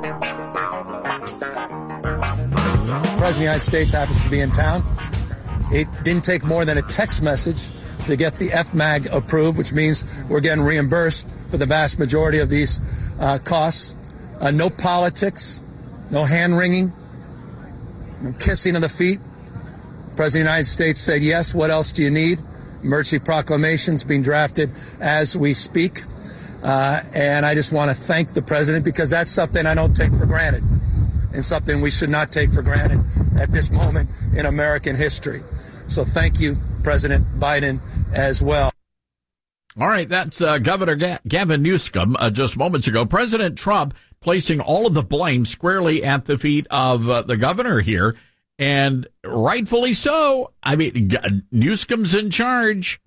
The President of the United States happens to be in town. It didn't take more than a text message to get the F MAG approved, which means we're getting reimbursed for the vast majority of these uh, costs. Uh, no politics. no hand-wringing, no kissing of the feet. The President of the United States said, yes, what else do you need? Emergency proclamations being drafted as we speak. Uh, and I just want to thank the President because that's something I don't take for granted and something we should not take for granted at this moment in American history. So thank you, President Biden, as well. All right, that's uh, Governor Ga- Gavin Newsom uh, just moments ago. President Trump placing all of the blame squarely at the feet of uh, the governor here, and rightfully so. I mean, G- Newsom's in charge.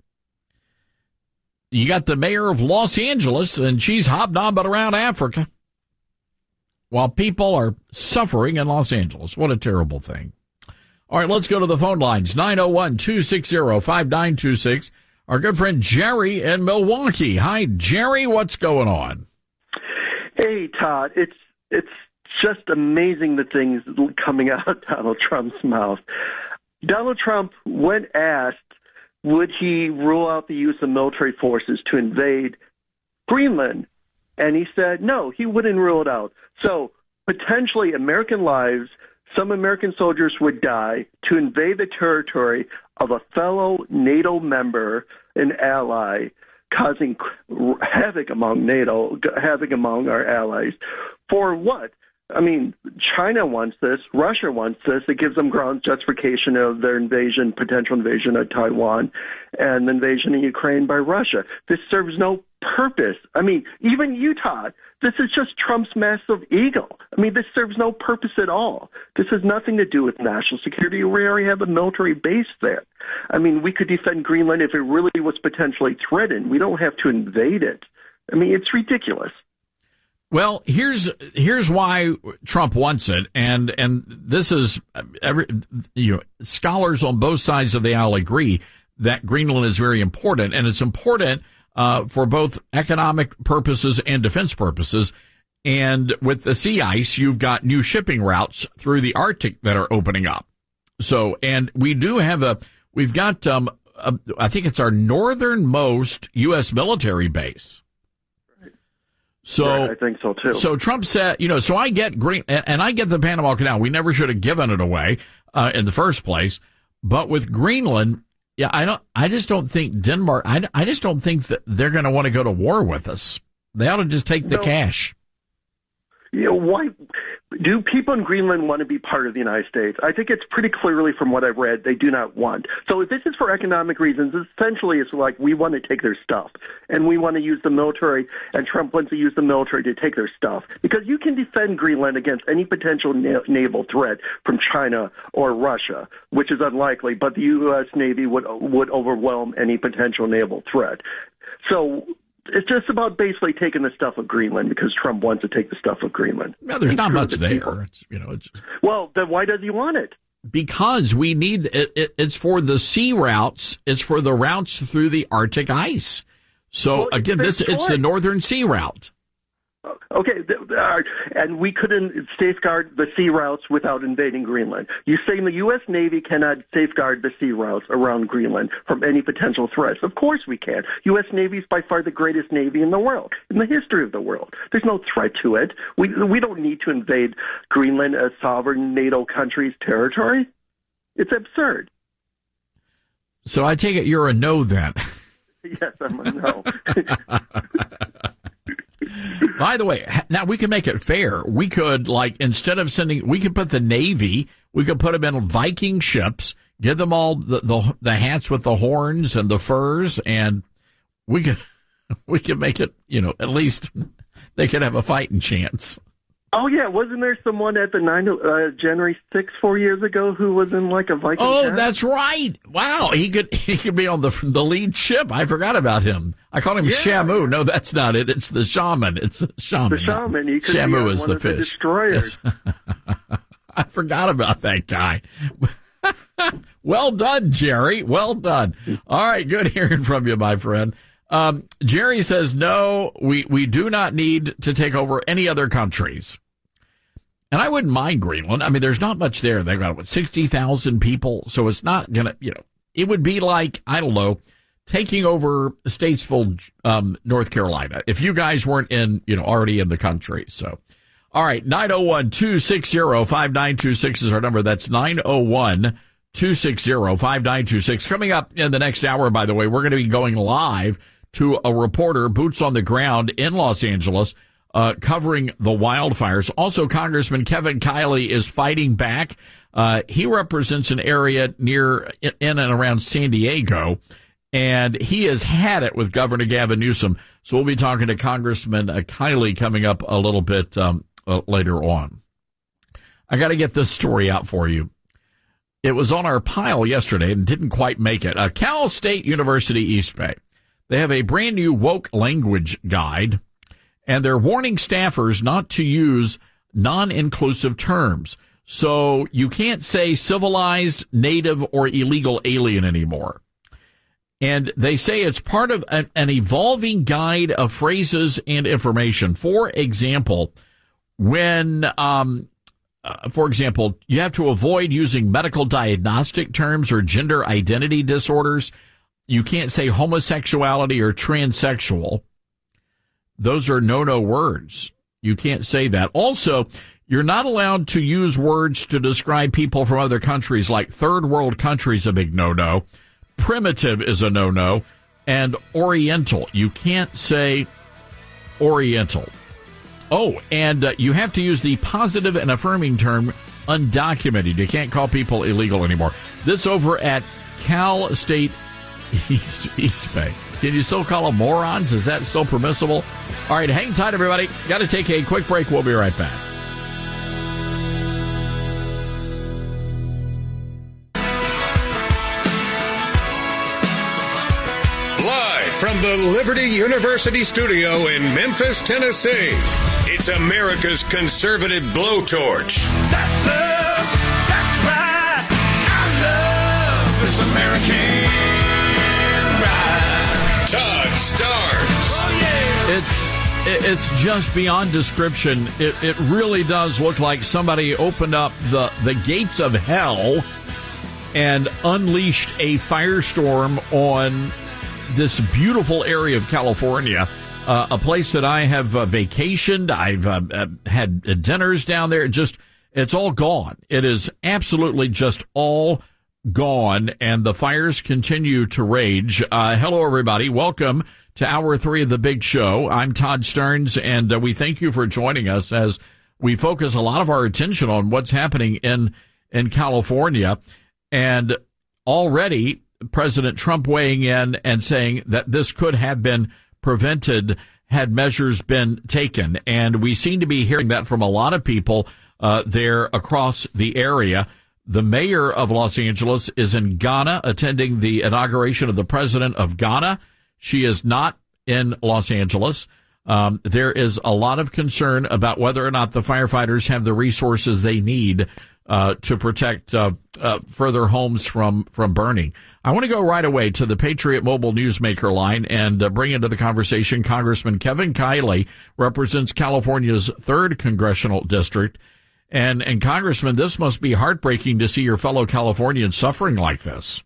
You got the mayor of Los Angeles, and she's hobnobbing around Africa while people are suffering in Los Angeles. What a terrible thing. All right, let's go to the phone lines. nine oh one, two six zero, five nine two six. Our good friend Jerry in Milwaukee. Hi, Jerry. What's going on? Hey, Todd. It's it's just amazing the things coming out of Donald Trump's mouth. Donald Trump, when asked, would he rule out the use of military forces to invade Greenland? And he said no, he wouldn't rule it out. So potentially American lives, some American soldiers would die to invade the territory of a fellow NATO member, an ally, causing havoc among NATO, havoc among our allies. For what? I mean, China wants this. Russia wants this. It gives them grounds justification of their invasion, potential invasion of Taiwan, and the invasion of Ukraine by Russia. This serves no purpose. I mean, even Utah, this is just Trump's massive ego. I mean, this serves no purpose at all. This has nothing to do with national security. We already have a military base there. I mean, we could defend Greenland if it really was potentially threatened. We don't have to invade it. I mean, it's ridiculous. Well, here's here's why Trump wants it, and and this is every you know scholars on both sides of the aisle agree that Greenland is very important, and it's important uh, for both economic purposes and defense purposes. And with the sea ice, you've got new shipping routes through the Arctic that are opening up. So, and we do have a we've got um a, I think it's our northernmost U S military base. So right, I think so too. So Trump said, you know, so I get Green, and I get the Panama Canal. We never should have given it away uh, in the first place. But with Greenland, yeah, I don't. I just don't think Denmark. I, I just don't think that they're going to want to go to war with us. They ought to just take the no. cash. You know, why do people in Greenland want to be part of the United States? I think it's pretty clearly from what I've read, they do not want. So if this is for economic reasons, essentially it's like we want to take their stuff and we want to use the military, and Trump wants to use the military to take their stuff because you can defend Greenland against any potential na- naval threat from China or Russia, which is unlikely, but the U S Navy would would overwhelm any potential naval threat. So it's just about basically taking the stuff of Greenland because Trump wants to take the stuff of Greenland. No, there's not much there. It's, you know, it's, well, then why does he want it? Because we need it, it. It's for the sea routes. It's for the routes through the Arctic ice. So well, again, this it's the northern sea route. Okay, and we couldn't safeguard the sea routes without invading Greenland. You're saying the U S Navy cannot safeguard the sea routes around Greenland from any potential threats. Of course we can. U S Navy is by far the greatest Navy in the world, in the history of the world. There's no threat to it. We we don't need to invade Greenland, a sovereign NATO country's territory. It's absurd. So I take it you're a no then. Yes, I'm a no. By the way, now we can make it fair. We could, like, instead of sending, we could put the Navy, we could put them in Viking ships, give them all the, the, the hats with the horns and the furs, and we could, we could make it, you know, at least they could have a fighting chance. Oh, yeah. Wasn't there someone at the nine, uh, January sixth four years ago who was in like a Viking Oh, hat? That's right. Wow. He could he could be on the the lead ship. I forgot about him. I called him yeah. Shamu. No, that's not it. It's the shaman. It's the shaman. The shaman. He could Shamu be on is one the of fish. The destroyers. Yes. I forgot about that guy. Well done, Jerry. Well done. All right. Good hearing from you, my friend. Um, Jerry says, no, we, we do not need to take over any other countries. And I wouldn't mind Greenland. I mean, there's not much there. They've got, what, sixty thousand people. So it's not going to, you know, it would be like, I don't know, taking over Statesville, um, North Carolina, if you guys weren't in, you know, already in the country. So, All right, nine oh one, two six zero, five nine two six is our number. That's nine oh one, two six zero, five nine two six. Coming up in the next hour, by the way, we're going to be going live to a reporter, boots on the ground in Los Angeles, uh, covering the wildfires. Also, Congressman Kevin Kiley is fighting back. Uh, he represents an area near, in and around San Diego, and he has had it with Governor Gavin Newsom. So we'll be talking to Congressman uh, Kiley coming up a little bit um, uh, later on. I got to get this story out for you. It was on our pile yesterday and didn't quite make it. Uh, Cal State University East Bay. They have a brand new woke language guide, and they're warning staffers not to use non-inclusive terms. So you can't say civilized, native, or illegal alien anymore. And they say it's part of an, an evolving guide of phrases and information. For example, when, um, uh, for example, you have to avoid using medical diagnostic terms or gender identity disorders. You can't say homosexuality or transsexual. Those are no-no words. You can't say that. Also, you're not allowed to use words to describe people from other countries, like third world countries, a big no-no. Primitive is a no-no. And Oriental. You can't say Oriental. Oh, and uh, you have to use the positive and affirming term undocumented. You can't call people illegal anymore. This over at Cal State East, East Bay. Can you still call them morons? Is that still permissible? All right, hang tight, everybody. Got to take a quick break. We'll be right back. Live from the Liberty University studio in Memphis, Tennessee, it's America's conservative blowtorch. That's us. That's right. I love this American ride. Todd Starnes. Oh, yeah. It's it's just beyond description. It it really does look like somebody opened up the, the gates of hell and unleashed a firestorm on this beautiful area of California, uh, a place that I have uh, vacationed. I've uh, uh, had uh, dinners down there. It just, it's all gone. It is absolutely just all gone, and the fires continue to rage. Uh, hello, everybody. Welcome to Hour three of the Big Show. I'm Todd Starnes, and uh, we thank you for joining us as we focus a lot of our attention on what's happening in, in California. And already President Trump weighing in and saying that this could have been prevented had measures been taken. And we seem to be hearing that from a lot of people uh, there across the area. The mayor of Los Angeles is in Ghana attending the inauguration of the president of Ghana. She is not in Los Angeles. Um, there is a lot of concern about whether or not the firefighters have the resources they need Uh, to protect uh, uh, further homes from, from burning. I want to go right away to the Patriot Mobile Newsmaker line and uh, bring into the conversation Congressman Kevin Kiley, represents California's third congressional district. And, and Congressman, this must be heartbreaking to see your fellow Californians suffering like this.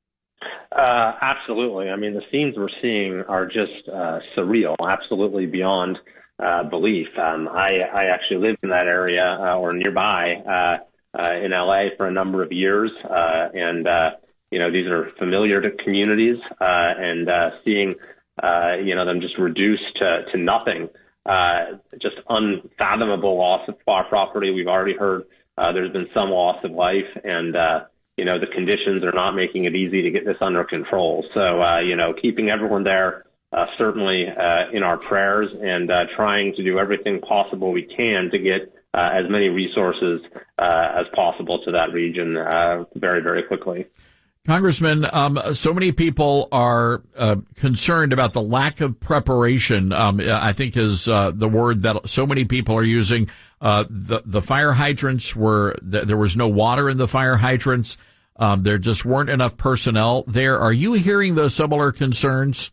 Uh, absolutely. I mean, the scenes we're seeing are just uh, surreal, absolutely beyond uh, belief. Um, I, I actually lived in that area uh, or nearby uh Uh, in L A for a number of years. Uh, and, uh, you know, these are familiar to communities uh, and uh, seeing, uh, you know, them just reduced to, to nothing, uh, just unfathomable loss of property. We've already heard uh, there's been some loss of life and, uh, you know, the conditions are not making it easy to get this under control. So, uh, you know, keeping everyone there uh, certainly uh, in our prayers and uh, trying to do everything possible we can to get Uh, as many resources uh, as possible to that region uh, very, very quickly. Congressman, um, so many people are uh, concerned about the lack of preparation, um, I think is uh, the word that so many people are using. Uh, the, the fire hydrants were, there was no water in the fire hydrants. Um, there just weren't enough personnel there. Are you hearing those similar concerns?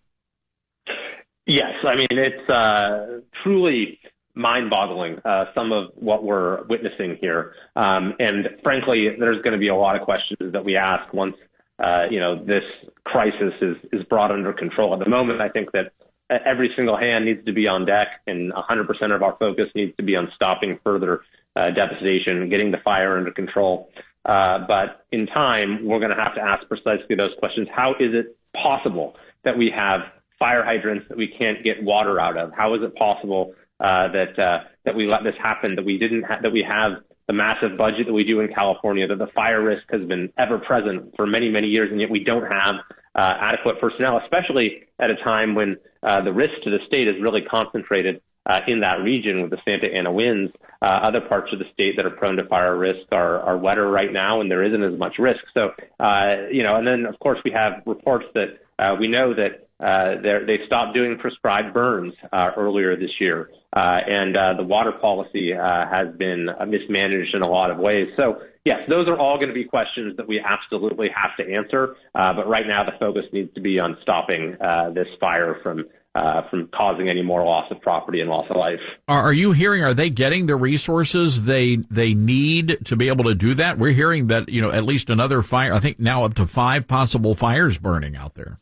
Yes. I mean, it's uh, truly mind-boggling, uh, some of what we're witnessing here. Um, and frankly, there's going to be a lot of questions that we ask once, uh, you know, this crisis is, is brought under control. At the moment, I think that every single hand needs to be on deck, and one hundred percent of our focus needs to be on stopping further uh, devastation, getting the fire under control. Uh, but in time, we're going to have to ask precisely those questions. How is it possible that we have fire hydrants that we can't get water out of? How is it possible uh, that uh, that we let this happen? That we didn't ha- that we have the massive budget that we do in California? That the fire risk has been ever present for many many years, and yet we don't have uh, adequate personnel, especially at a time when uh, the risk to the state is really concentrated uh, in that region with the Santa Ana winds. Uh, other parts of the state that are prone to fire risk are, are wetter right now, and there isn't as much risk. So, uh, you know, and then of course we have reports that uh, we know that uh, they stopped doing prescribed burns uh, earlier this year, uh, and uh, the water policy uh, has been uh, mismanaged in a lot of ways. So, yes, those are all going to be questions that we absolutely have to answer. Uh, but right now, the focus needs to be on stopping uh, this fire from uh, from causing any more loss of property and loss of life. Are, are you hearing? Are they getting the resources they they need to be able to do that? We're hearing that, you know, at least another fire. I think now up to five possible fires burning out there.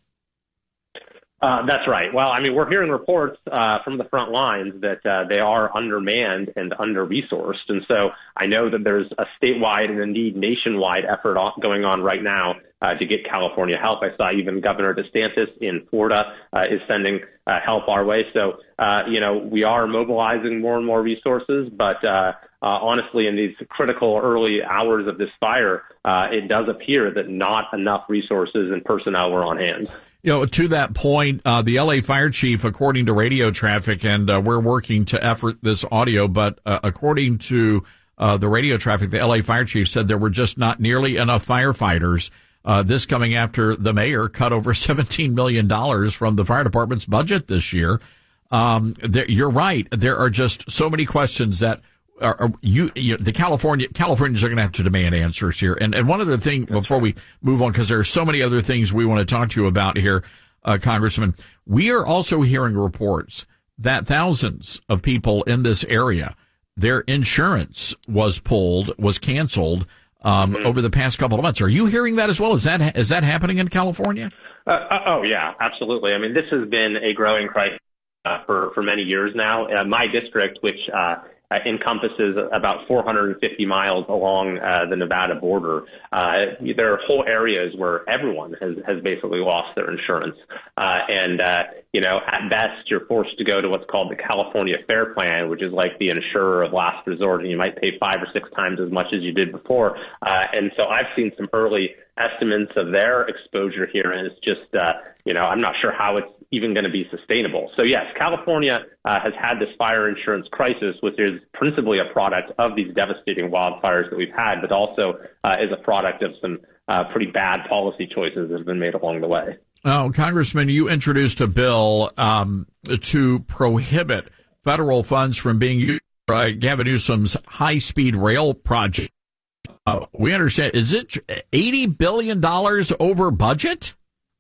Uh, that's right. Well, I mean, we're hearing reports uh, from the front lines that uh, they are undermanned and under-resourced. And so I know that there's a statewide and indeed nationwide effort going on right now uh, to get California help. I saw even Governor DeSantis in Florida uh, is sending uh, help our way. So, uh, you know, we are mobilizing more and more resources. But uh, uh, honestly, in these critical early hours of this fire, uh, it does appear that not enough resources and personnel were on hand. You know, to that point, uh, the L A fire chief, according to radio traffic, and uh, we're working to effort this audio, but uh, according to uh, the radio traffic, the L A fire chief said there were just not nearly enough firefighters. Uh, this coming after the mayor cut over seventeen million dollars from the fire department's budget this year. Um, there, you're right. There are just so many questions that Are, are you, you, the California, Californians are going to have to demand answers here. And, and one other thing That's before right. we move on, because there are so many other things we want to talk to you about here, uh, Congressman, we are also hearing reports that thousands of people in this area, their insurance was pulled, was canceled, um, mm-hmm. over the past couple of months. Are you hearing that as well? Is that, is that happening in California? Uh, oh, yeah, absolutely. I mean, this has been a growing crisis uh, for, for many years now. Uh, my district, which, uh, Uh, encompasses about four hundred fifty miles along uh, the Nevada border. Uh, there are whole areas where everyone has, has basically lost their insurance. Uh, and, uh, you know, at best, you're forced to go to what's called the California Fair Plan, which is like the insurer of last resort, and you might pay five or six times as much as you did before. Uh, and so I've seen some early estimates of their exposure here, and it's just, uh, you know, I'm not sure how it's even going to be sustainable. So yes, California uh, has had this fire insurance crisis, which is principally a product of these devastating wildfires that we've had, but also uh, is a product of some uh, pretty bad policy choices that have been made along the way. Oh, Congressman, you introduced a bill um, to prohibit federal funds from being used for uh, Gavin Newsom's high-speed rail project. Uh, we understand, is it eighty billion dollars over budget?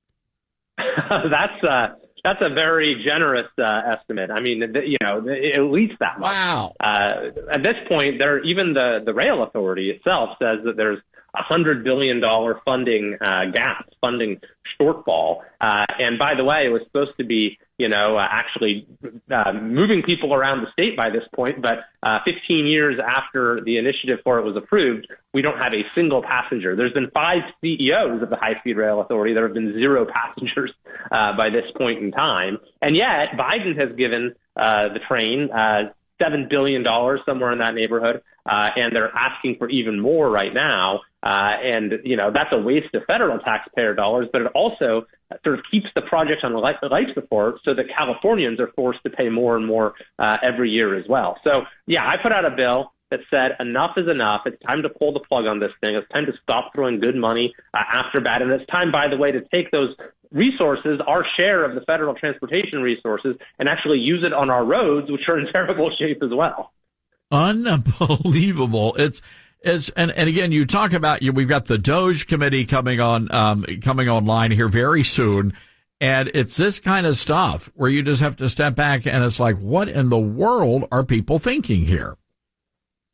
That's uh, that's a very generous uh, estimate. I mean, you know, at least that much. Wow. Uh, at this point, there even the, the rail authority itself says that there's a hundred billion dollar funding uh, gap, funding shortfall. Uh, and by the way, it was supposed to be, you know, uh, actually uh, moving people around the state by this point. But uh, fifteen years after the initiative for it was approved, we don't have a single passenger. There's been five C E Os of the High Speed Rail Authority. There have been zero passengers uh, by this point in time. And yet Biden has given uh, the train uh, seven billion dollars, somewhere in that neighborhood. Uh, and they're asking for even more right now. Uh, and, you know, that's a waste of federal taxpayer dollars, but it also sort of keeps the project on the life, life support so that Californians are forced to pay more and more uh, every year as well. So, yeah, I put out a bill that said enough is enough. It's time to pull the plug on this thing. It's time to stop throwing good money uh, after bad. And it's time, by the way, to take those resources, our share of the federal transportation resources, and actually use it on our roads, which are in terrible shape as well. Unbelievable. It's, it's, and, and again, you talk about, you, we've got the DOJ committee coming on, um, coming online here very soon. And it's this kind of stuff where you just have to step back and it's like, what in the world are people thinking here?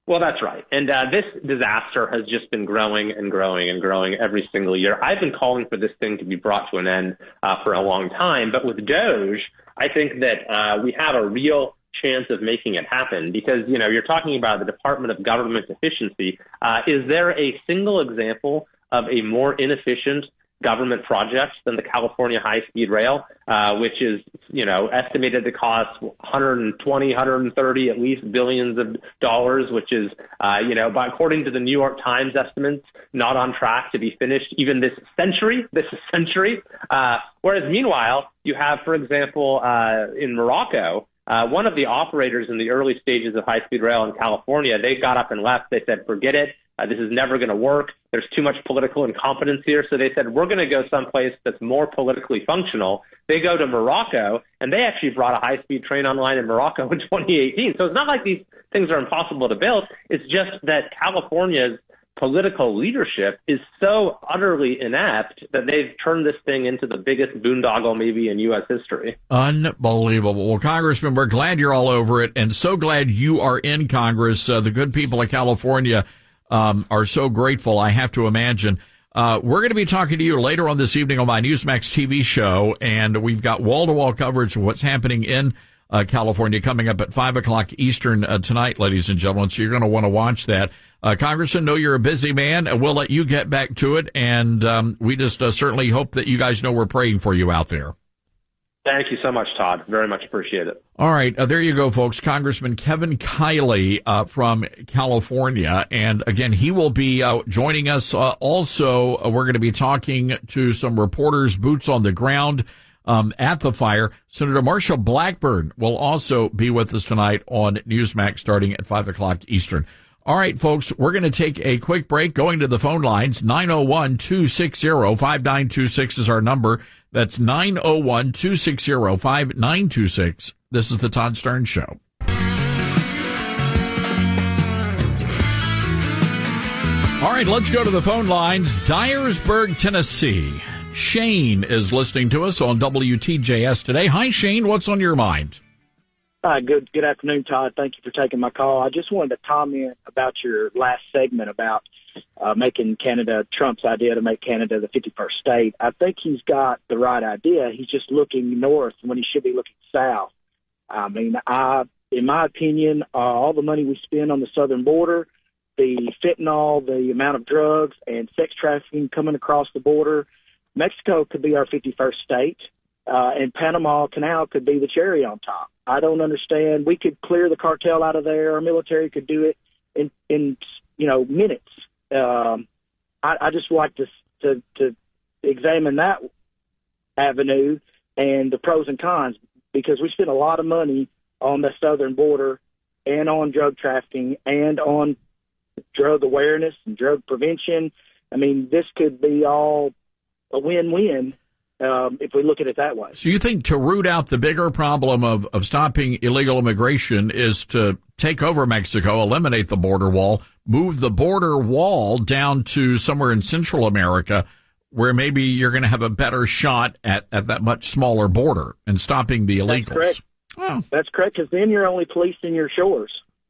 Well, that's right. And uh, this disaster has just been growing and growing and growing every single year. I've been calling for this thing to be brought to an end uh, for a long time. But with DOGE, I think that uh, we have a real chance of making it happen because, you know, you're talking about the Department of Government Efficiency. Uh, is there a single example of a more inefficient government project than the California high-speed rail, uh, which is, you know, estimated to cost one hundred twenty, one hundred thirty, at least billions of dollars, which is, uh, you know, but according to the New York Times estimates, not on track to be finished even this century, this century. Uh, whereas meanwhile, you have, for example, uh, in Morocco, uh, one of the operators in the early stages of high-speed rail in California, they got up and left. They said, forget it. Uh, this is never going to work. There's too much political incompetence here. So they said, we're going to go someplace that's more politically functional. They go to Morocco, and they actually brought a high-speed train online in Morocco in twenty eighteen. So it's not like these things are impossible to build. It's just that California's political leadership is so utterly inept that they've turned this thing into the biggest boondoggle maybe in U S history. Unbelievable. Well, Congressman, we're glad you're all over it, and so glad you are in Congress. Uh, the good people of California Um, are so grateful, I have to imagine. Uh, we're going to be talking to you later on this evening on my Newsmax T V show, and we've got wall-to-wall coverage of what's happening in uh, California coming up at five o'clock Eastern uh, tonight, ladies and gentlemen, so you're going to want to watch that. Uh, Congressman, know you're a busy man, and we'll let you get back to it, and um, we just uh, certainly hope that you guys know we're praying for you out there. Thank you so much, Todd. Very much appreciate it. All right. Uh, there you go, folks. Congressman Kevin Kiley uh, from California. And again, he will be uh, joining us. Uh, also, uh, we're going to be talking to some reporters, boots on the ground um, at the fire. Senator Marsha Blackburn will also be with us tonight on Newsmax starting at five o'clock Eastern. All right, folks, we're going to take a quick break. Going to the phone lines, nine oh one, two six zero, five nine two six is our number. That's nine oh one, two six zero, five nine two six. This is the Todd Stern Show. All right, let's go to the phone lines. Dyersburg, Tennessee. Shane is listening to us on W T J S today. Hi, Shane. What's on your mind? Hi, good good afternoon, Todd. Thank you for taking my call. I just wanted to comment about your last segment about uh, making Canada, Trump's idea to make Canada the fifty-first state. I think he's got the right idea. He's just looking north when he should be looking south. I mean, I, in my opinion, uh, all the money we spend on the southern border, the fentanyl, the amount of drugs and sex trafficking coming across the border, Mexico could be our fifty-first state, uh, and Panama Canal could be the cherry on top. I don't understand. We could clear the cartel out of there. Our military could do it in, in you know, minutes. Um, I, I just like to, to to examine that avenue and the pros and cons, because we spend a lot of money on the southern border and on drug trafficking and on drug awareness and drug prevention. I mean, this could be all a win-win um, if we look at it that way. So you think to root out the bigger problem of, of stopping illegal immigration is to take over Mexico, eliminate the border wall, move the border wall down to somewhere in Central America where maybe you're going to have a better shot at, at that much smaller border and stopping the illegals? That's correct. Oh. That's correct, because then you're only policing your shores.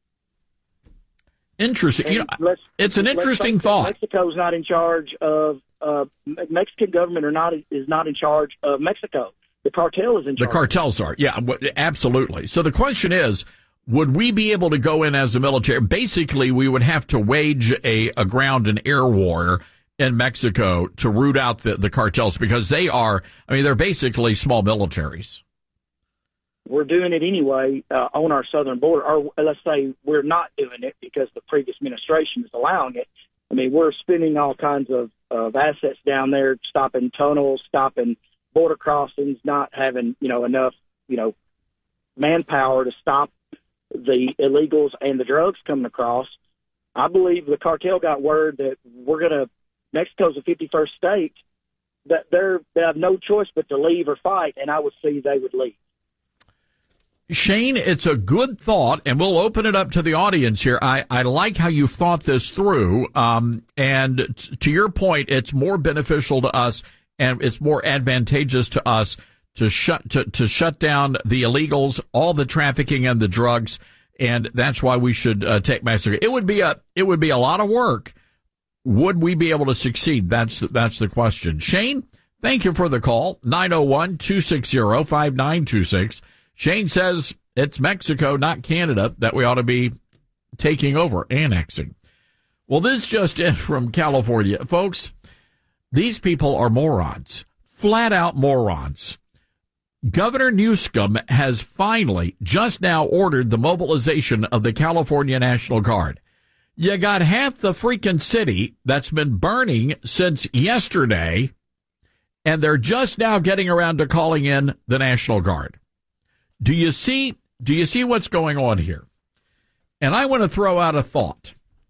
Interesting. You know, it's an interesting thought. Mexico's not in charge of uh, Mexican government, or not is not in charge of Mexico. The cartel is in charge. The cartels are, yeah, absolutely. So the question is, would we be able to go in as a military? Basically, we would have to wage a, a ground and air war in Mexico to root out the, the cartels, because they are, I mean, they're basically small militaries. We're doing it anyway uh, on our southern border, or let's say we're not doing it because the previous administration is allowing it. I mean, we're spending all kinds of, of assets down there, stopping tunnels, stopping border crossings, not having, you know, enough, you know, manpower to stop the illegals and the drugs coming across. I believe the cartel got word that we're going to, Mexico's the fifty-first state, that they're, they have no choice but to leave or fight, and I would see they would leave. Shane, it's a good thought, and we'll open it up to the audience here. I, I like how you've thought this through, um, and t- to your point, it's more beneficial to us, and it's more advantageous to us to shut to, to shut down the illegals, all the trafficking and the drugs. and that's why we should uh, take Mexico. It would be a it would be a lot of work. Would we be able to succeed? That's that's the question. Shane, thank you for the call. nine oh one, two six zero, five nine two six. Shane says it's Mexico, not Canada, that we ought to be taking over, annexing. Well, this just in from California. Folks, these people are morons, flat out morons. Governor Newsom has finally just now ordered the mobilization of the California National Guard. You got half the freaking city that's been burning since yesterday, and they're just now getting around to calling in the National Guard. Do you see, do you see what's going on here? And I want to throw out a thought.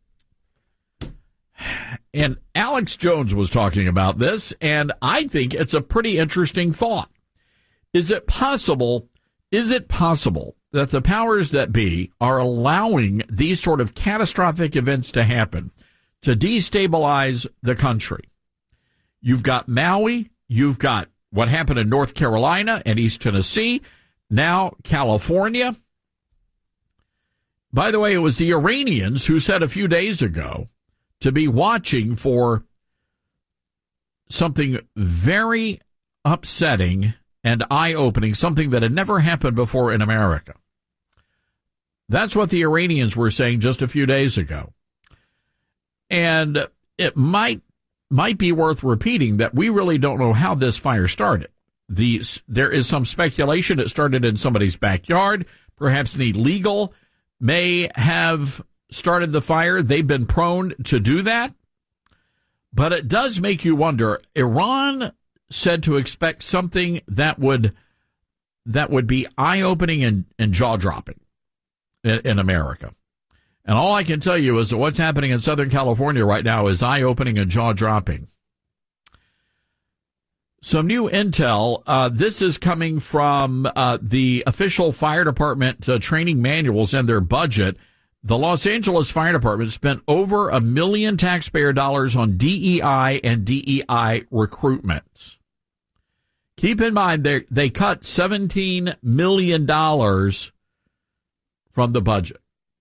And Alex Jones was talking about this, and I think it's a pretty interesting thought. Is it possible, is it possible that the powers that be are allowing these sort of catastrophic events to happen to destabilize the country? You've got Maui, you've got what happened in North Carolina and East Tennessee, now California. By the way, it was the Iranians who said a few days ago to be watching for something very upsetting and eye-opening, something that had never happened before in America. That's what the Iranians were saying just a few days ago. And it might might be worth repeating that we really don't know how this fire started. The, there is some speculation it started in somebody's backyard. Perhaps an illegal may have started the fire. They've been prone to do that. But it does make you wonder. Iran said to expect something that would that would be eye-opening and, and jaw-dropping in, in America. And all I can tell you is that what's happening in Southern California right now is eye-opening and jaw-dropping. Some new intel. Uh, this is coming from uh, the official fire department uh, training manuals and their budget. The Los Angeles Fire Department spent over a million taxpayer dollars on D E I and D E I recruitment. Keep in mind, they they cut seventeen million dollars from the budget.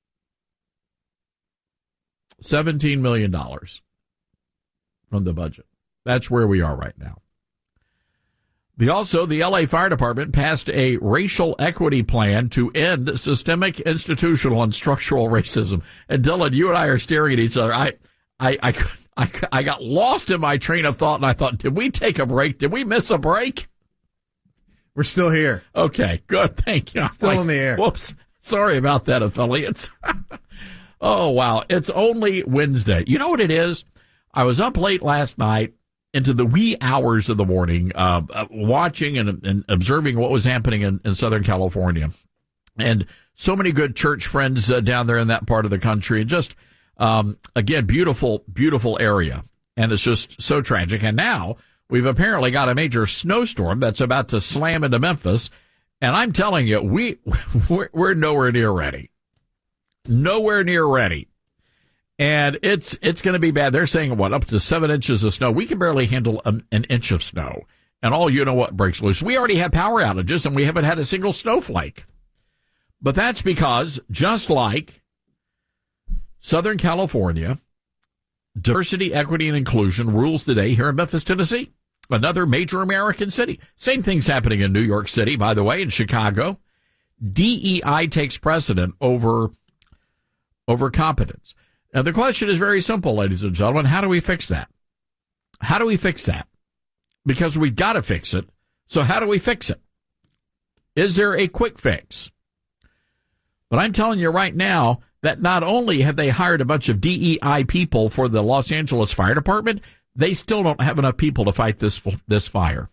seventeen million dollars from the budget. That's where we are right now. The, also, the L A Fire Department passed a racial equity plan to end systemic, institutional, and structural racism. And Dylan, you and I are staring at each other. I, I, I, I, I got lost in my train of thought, and I thought, did we take a break? Did we miss a break? We're still here. Okay, good. Thank you. Still like, in the air. Whoops. Sorry about that, affiliates. Oh, wow. It's only Wednesday. You know what it is? I was up late last night, into the wee hours of the morning, uh, uh, watching and, and observing what was happening in, in Southern California. And so many good church friends uh, down there in that part of the country. And just, um, again, beautiful, beautiful area. And it's just so tragic. And now we've apparently got a major snowstorm that's about to slam into Memphis. And I'm telling you, we, we're, we're nowhere near ready. Nowhere near ready. And it's it's going to be bad. They're saying, what, up to seven inches of snow. We can barely handle an, an inch of snow. And all you know what breaks loose. We already had power outages, and we haven't had a single snowflake. But that's because, just like Southern California, diversity, equity, and inclusion rules the day here in Memphis, Tennessee, another major American city. Same thing's happening in New York City, by the way, in Chicago. D E I takes precedent over, over competence. Now, the question is very simple, ladies and gentlemen. How do we fix that? How do we fix that? Because we've got to fix it. So how do we fix it? Is there a quick fix? But I'm telling you right now that not only have they hired a bunch of D E I people for the Los Angeles Fire Department, they still don't have enough people to fight this this fire.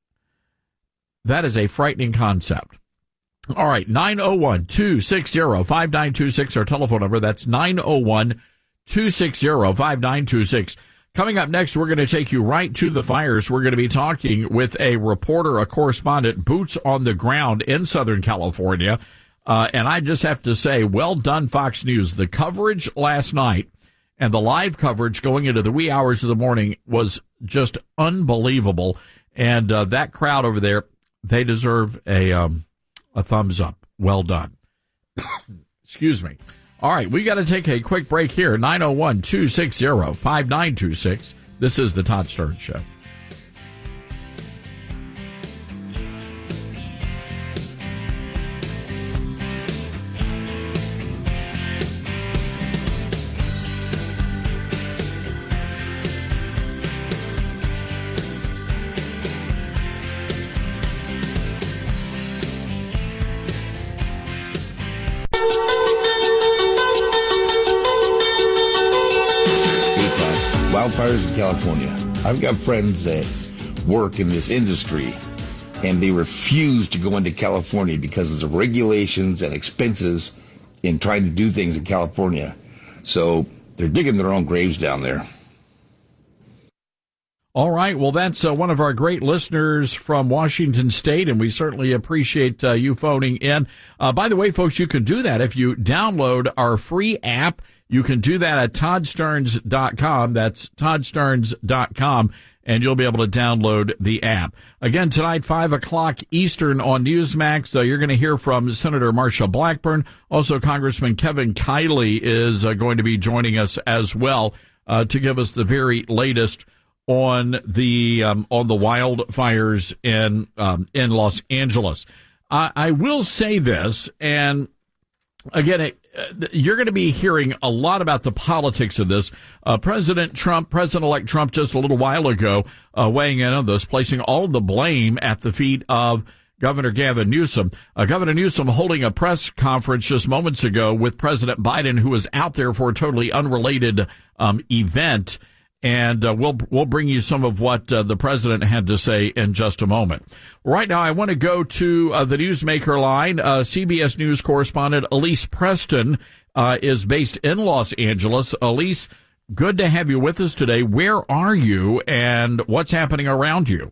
That is a frightening concept. All right, nine oh one, two six zero, five nine two six, our telephone number. That's nine oh one, two six zero, five nine two six. Coming up next, we're going to take you right to the fires. We're going to be talking with a reporter, a correspondent, boots on the ground in Southern California. Uh, and I just have to say, well done, Fox News. The coverage last night and the live coverage going into the wee hours of the morning was just unbelievable. And uh, that crowd over there, they deserve a... Um, A thumbs up. Well done. Excuse me. All right, we got to take a quick break here. nine oh one, two six zero, five nine two six. This is the Todd Stern Show. Wildfires in California. I've got friends that work in this industry, and they refuse to go into California because of the regulations and expenses in trying to do things in California. So they're digging their own graves down there. All right. Well, that's uh, one of our great listeners from Washington State, and we certainly appreciate uh, you phoning in. Uh, by the way, folks, you can do that if you download our free app. You can do that at todd stearns dot com. That's todd stearns dot com, and you'll be able to download the app. Again, tonight, five o'clock Eastern on Newsmax, uh, you're going to hear from Senator Marsha Blackburn. Also, Congressman Kevin Kiley is uh, going to be joining us as well uh, to give us the very latest on the um, on the wildfires in um, in Los Angeles. I, I will say this, and again, it, uh, you're going to be hearing a lot about the politics of this. Uh, President Trump, President-elect Trump, just a little while ago, uh, weighing in on this, placing all the blame at the feet of Governor Gavin Newsom. Uh, Governor Newsom holding a press conference just moments ago with President Biden, who was out there for a totally unrelated um, event. And uh, we'll we'll bring you some of what uh, the president had to say in just a moment. Right now, I want to go to uh, the Newsmaker line. Uh, C B S News correspondent Elise Preston uh, is based in Los Angeles. Elise, good to have you with us today. Where are you, and what's happening around you?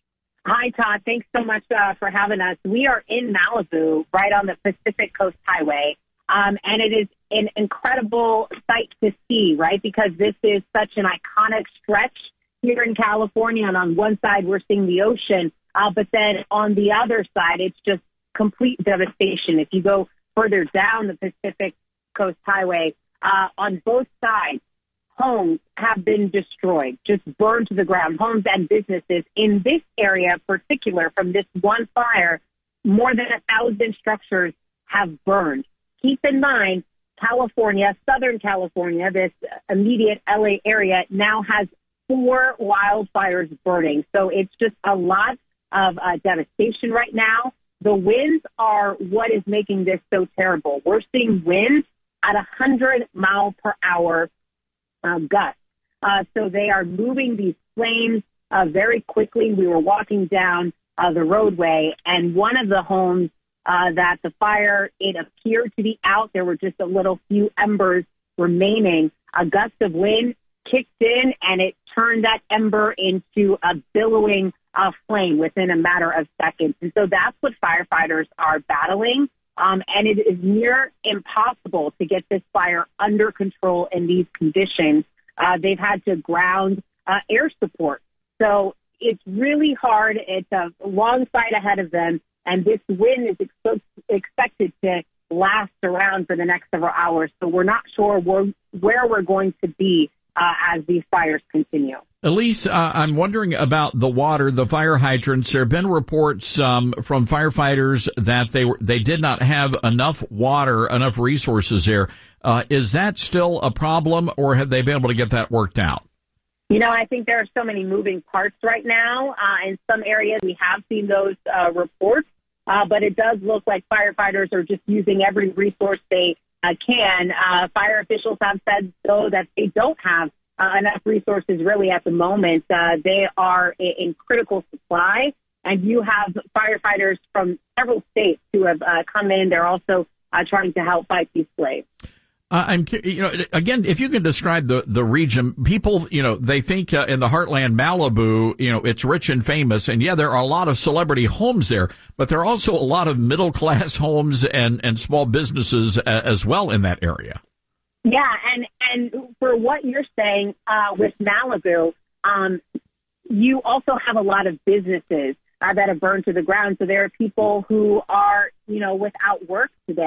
Hi, Todd. Thanks so much uh, for having us. We are in Malibu, right on the Pacific Coast Highway. Um, and it is an incredible sight to see, right? Because this is such an iconic stretch here in California. And on one side, we're seeing the ocean. Uh, but then on the other side, it's just complete devastation. If you go further down the Pacific Coast Highway, uh, on both sides, homes have been destroyed, just burned to the ground, homes and businesses. In this area in particular, from this one fire, more than a thousand structures have burned. Keep in mind, California, Southern California, this immediate L A area now has four wildfires burning. So it's just a lot of uh, devastation right now. The winds are what is making this so terrible. We're seeing winds at one hundred mile per hour uh, gusts. Uh, so they are moving these flames uh, very quickly. We were walking down uh, the roadway, and one of the homes Uh, that the fire, it appeared to be out. There were just a little few embers remaining. A gust of wind kicked in, and it turned that ember into a billowing uh, flame within a matter of seconds. And so that's what firefighters are battling. Um, and it is near impossible to get this fire under control in these conditions. Uh, they've had to ground uh, air support. So it's really hard. It's a long fight ahead of them. And this wind is ex- expected to last around for the next several hours. So we're not sure where, where we're going to be uh, as these fires continue. Elise, uh, I'm wondering about the water, the fire hydrants. There have been reports um, from firefighters that they were, they did not have enough water, enough resources there. Uh, is that still a problem, or have they been able to get that worked out? You know, I think there are so many moving parts right now. Uh, in some areas, we have seen those uh, reports. Uh, but it does look like firefighters are just using every resource they uh, can. Uh, fire officials have said, though, that they don't have uh, enough resources really at the moment. Uh, they are in, in critical supply, and you have firefighters from several states who have uh, come in. They're also uh, trying to help fight these flames. Uh, I'm, you know, again, if you can describe the, the region, people, you know, they think uh, in the heartland, Malibu, you know, it's rich and famous. And yeah, there are a lot of celebrity homes there, but there are also a lot of middle class homes and, and small businesses uh, as well in that area. Yeah. And, and for what you're saying uh, with Malibu, um, you also have a lot of businesses uh, that have burned to the ground. So there are people who are, you know, without work today.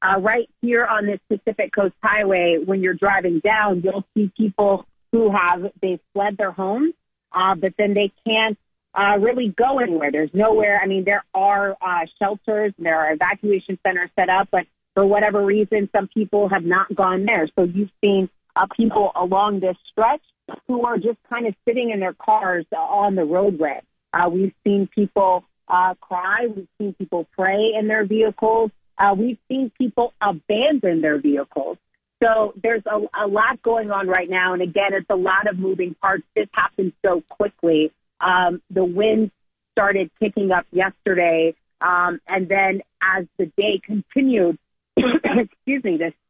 uh, right here on this Pacific Coast Highway, when you're driving down, you'll see people who have, they've fled their homes, uh, but then they can't uh, really go anywhere. There's nowhere. I mean, there are uh, shelters, there are evacuation centers set up, but for whatever reason, some people have not gone there. So you've seen uh, people along this stretch who are just kind of sitting in their cars uh, on the roadway. Uh, we've seen people uh, cry. We've seen people pray in their vehicles. Uh, we've seen people abandon their vehicles. So there's a, a lot going on right now. And again, it's a lot of moving parts. This happened so quickly. Um, the wind started kicking up yesterday. Um, and then as the day continued, excuse me, this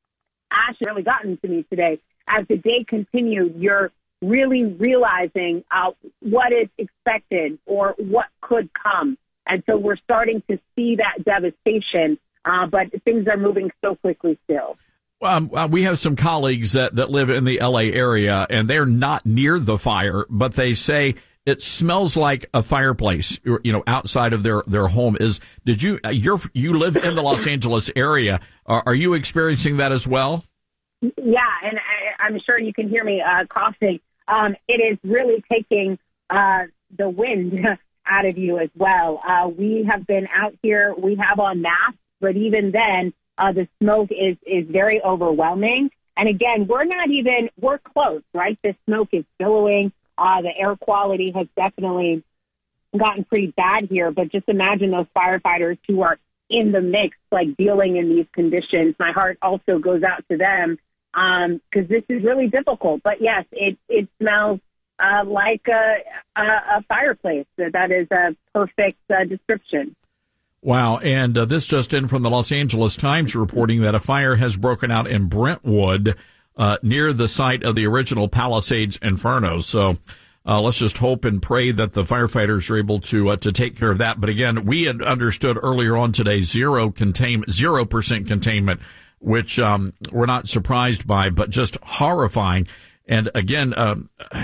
ash has really gotten to me today. As the day continued, you're really realizing uh, what is expected or what could come. And so we're starting to see that devastation, uh, but things are moving so quickly still. Um, uh, we have some colleagues that, that live in the L A area, and they're not near the fire, but they say it smells like a fireplace, you know, outside of their, their home. Is did you you're you live in the Los Angeles area? Are, are you experiencing that as well? Yeah, and I, I'm sure you can hear me uh, coughing. Um, it is really taking uh, the wind out of you as well. Uh, we have been out here. We have on masks, but even then, uh, the smoke is is very overwhelming. And again, we're not even we're close, right? The smoke is billowing. Uh, the air quality has definitely gotten pretty bad here. But just imagine those firefighters who are in the mix, like dealing in these conditions. My heart also goes out to them because um, this is really difficult. But yes, it it smells uh, like a, a, a fireplace. That is a perfect uh, description. Wow. And uh, this just in from the Los Angeles Times reporting that a fire has broken out in Brentwood uh, near the site of the original Palisades Inferno. So uh, let's just hope and pray that the firefighters are able to uh, to take care of that. But again, we had understood earlier on today zero contain zero percent containment, which um, we're not surprised by, but just horrifying. And again, uh,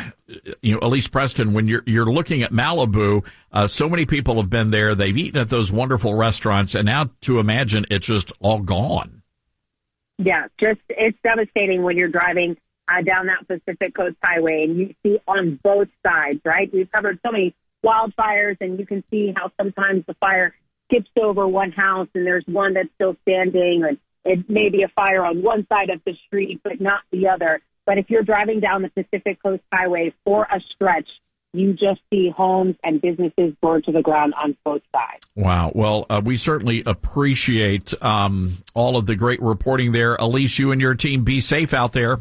you know, Elise Preston, when you're you're looking at Malibu, uh, so many people have been there. They've eaten at those wonderful restaurants, and now to imagine it's just all gone. Yeah, just it's devastating when you're driving uh, down that Pacific Coast Highway and you see on both sides, right? We've covered so many wildfires, and you can see how sometimes the fire skips over one house and there's one that's still standing, and it may be a fire on one side of the street, but not the other. But if you're driving down the Pacific Coast Highway for a stretch, you just see homes and businesses burned to the ground on both sides. Wow. Well, uh, we certainly appreciate um, all of the great reporting there. Elise, you and your team, be safe out there.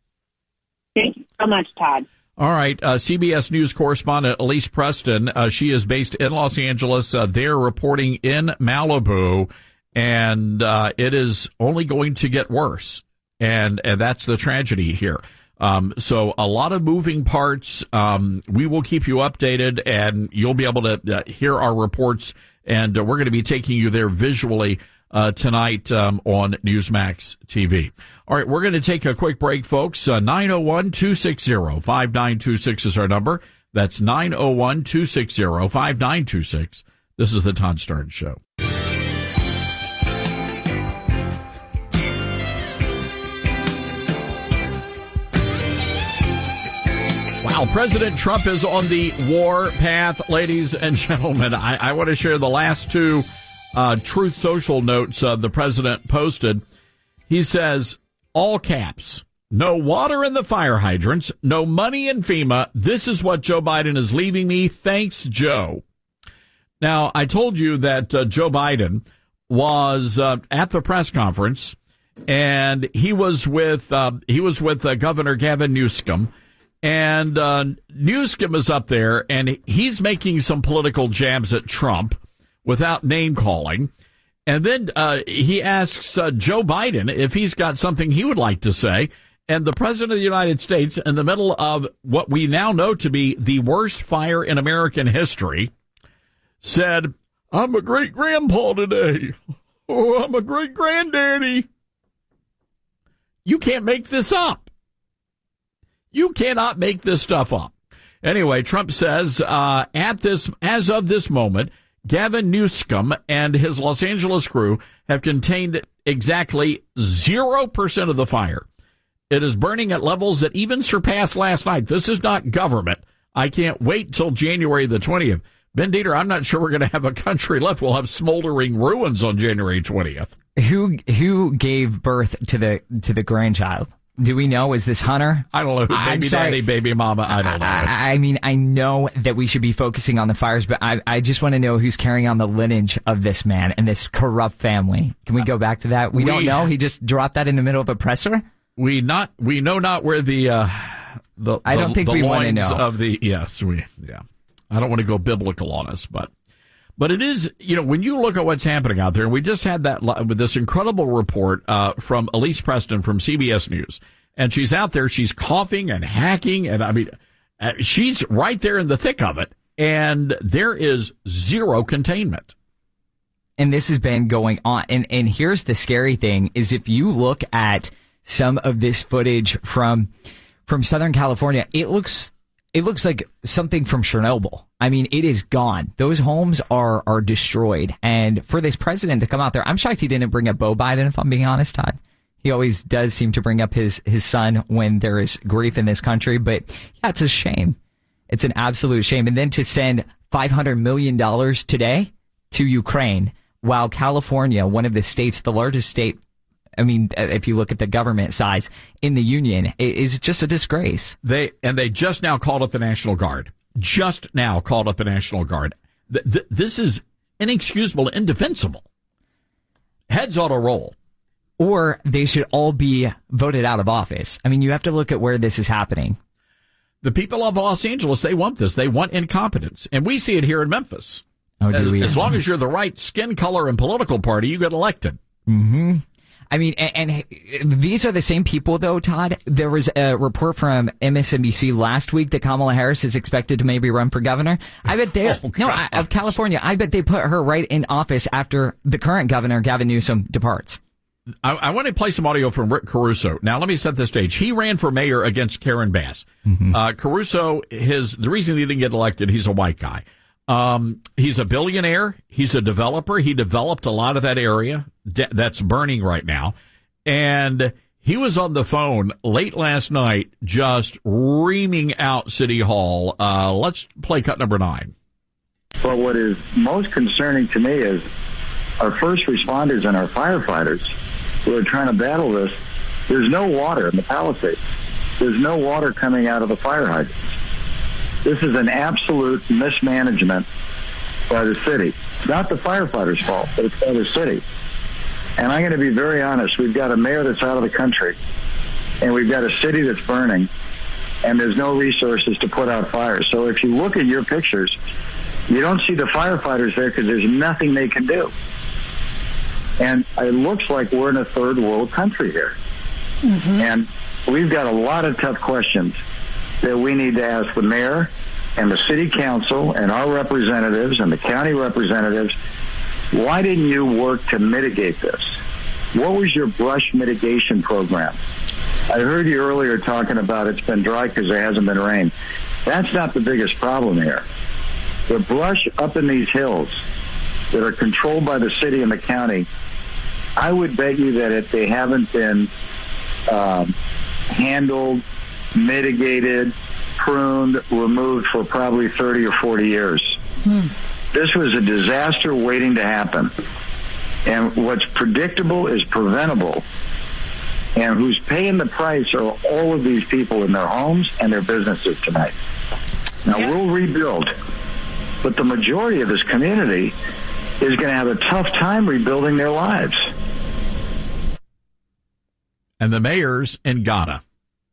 Thank you so much, Todd. All right. Uh, C B S News correspondent Elise Preston, uh, she is based in Los Angeles. Uh, they're reporting in Malibu, and uh, it is only going to get worse. And, and that's the tragedy here. Um, so a lot of moving parts. Um, we will keep you updated, and you'll be able to uh, hear our reports. And uh, we're going to be taking you there visually uh, tonight um, on Newsmax T V. All right, we're going to take a quick break, folks. Uh, nine oh one, two six zero, five nine two six is our number. That's nine oh one, two six zero, five nine two six. This is the Todd Starnes Show. Wow, President Trump is on the war path, ladies and gentlemen. I, I want to share the last two uh, Truth Social notes uh, the president posted. He says, all caps, no water in the fire hydrants, no money in FEMA. This is what Joe Biden is leaving me. Thanks, Joe. Now, I told you that uh, Joe Biden was uh, at the press conference, and he was with uh, he was with uh, Governor Gavin Newsom. And uh, Newsom is up there, and he's making some political jabs at Trump without name-calling. And then uh, he asks uh, Joe Biden if he's got something he would like to say. And the President of the United States, in the middle of what we now know to be the worst fire in American history, said, I'm a great-grandpa today. Oh, I'm a great-granddaddy. You can't make this up. You cannot make this stuff up. Anyway, Trump says, uh, at this, as of this moment, Gavin Newsom and his Los Angeles crew have contained exactly zero percent of the fire. It is burning at levels that even surpassed last night. This is not government. I can't wait till January the twentieth. Ben Dieter, I'm not sure we're going to have a country left. We'll have smoldering ruins on January twentieth. Who who gave birth to the to the grandchild? Do we know? Is this Hunter? I don't know. Who, baby daddy, baby mama. I don't know. I, I mean, I know that we should be focusing on the fires, but I, I just want to know who's carrying on the lineage of this man and this corrupt family. Can we go back to that? We, we don't know. He just dropped that in the middle of a presser. We not. We know not where the uh, the. I don't the, think the we want to know of the. Yes, we. Yeah. I don't want to go biblical on us, but. But it is, you know, when you look at what's happening out there, and we just had that with this incredible report uh, from Elise Preston from C B S News, and she's out there, she's coughing and hacking, and I mean, uh, she's right there in the thick of it, and there is zero containment. And this has been going on, and and here's the scary thing: is if you look at some of this footage from from Southern California, it looks. It looks like something from Chernobyl. I mean, it is gone. Those homes are are destroyed. And for this president to come out there, I'm shocked he didn't bring up Beau Biden, if I'm being honest, Todd. He always does seem to bring up his, his son when there is grief in this country. But yeah, it's a shame. It's an absolute shame. And then to send five hundred million dollars today to Ukraine, while California, one of the states, the largest state, I mean, if you look at the government size in the union, it is just a disgrace. They and they just now called up the National Guard. Just now called up the National Guard. Th- th- this is inexcusable, indefensible. Heads ought to roll. Or they should all be voted out of office. I mean, you have to look at where this is happening. The people of Los Angeles, they want this. They want incompetence. And we see it here in Memphis. Oh, do as, we? as long as you're the right skin color and political party, you get elected. Mm-hmm. I mean, and, and these are the same people, though, Todd. There was a report from M S N B C last week that Kamala Harris is expected to maybe run for governor. I bet they, oh, no, I, of California, I bet they put her right in office after the current governor, Gavin Newsom, departs. I, I want to play some audio from Rick Caruso. Now, let me set the stage. He ran for mayor against Karen Bass. Mm-hmm. Uh, Caruso, his, the reason he didn't get elected, he's a white guy. Um, he's a billionaire. He's a developer. He developed a lot of that area de- that's burning right now. And he was on the phone late last night, just reaming out City Hall. Uh, let's play cut number nine. But what is most concerning to me is our first responders and our firefighters who are trying to battle this. There's no water in the Palisades. There's no water coming out of the fire hydrants. This is an absolute mismanagement by the city. It's not the firefighters' fault, but it's by the city. And I'm going to be very honest. We've got a mayor that's out of the country, and we've got a city that's burning, and there's no resources to put out fires. So if you look at your pictures, you don't see the firefighters there because there's nothing they can do. And it looks like we're in a third world country here. Mm-hmm. And we've got a lot of tough questions that we need to ask the mayor and the city council and our representatives and the county representatives. Why didn't you work to mitigate this? What was your brush mitigation program? I heard you earlier talking about it's been dry because there hasn't been rain. That's not the biggest problem here. The brush up in these hills that are controlled by the city and the county, I would bet you that if they haven't been um, handled, mitigated, pruned, removed for probably thirty or forty years. Hmm. This was a disaster waiting to happen. And what's predictable is preventable. And who's paying the price are all of these people in their homes and their businesses tonight. Now, yeah. We'll rebuild. But the majority of this community is going to have a tough time rebuilding their lives. And the mayor's in Ghana.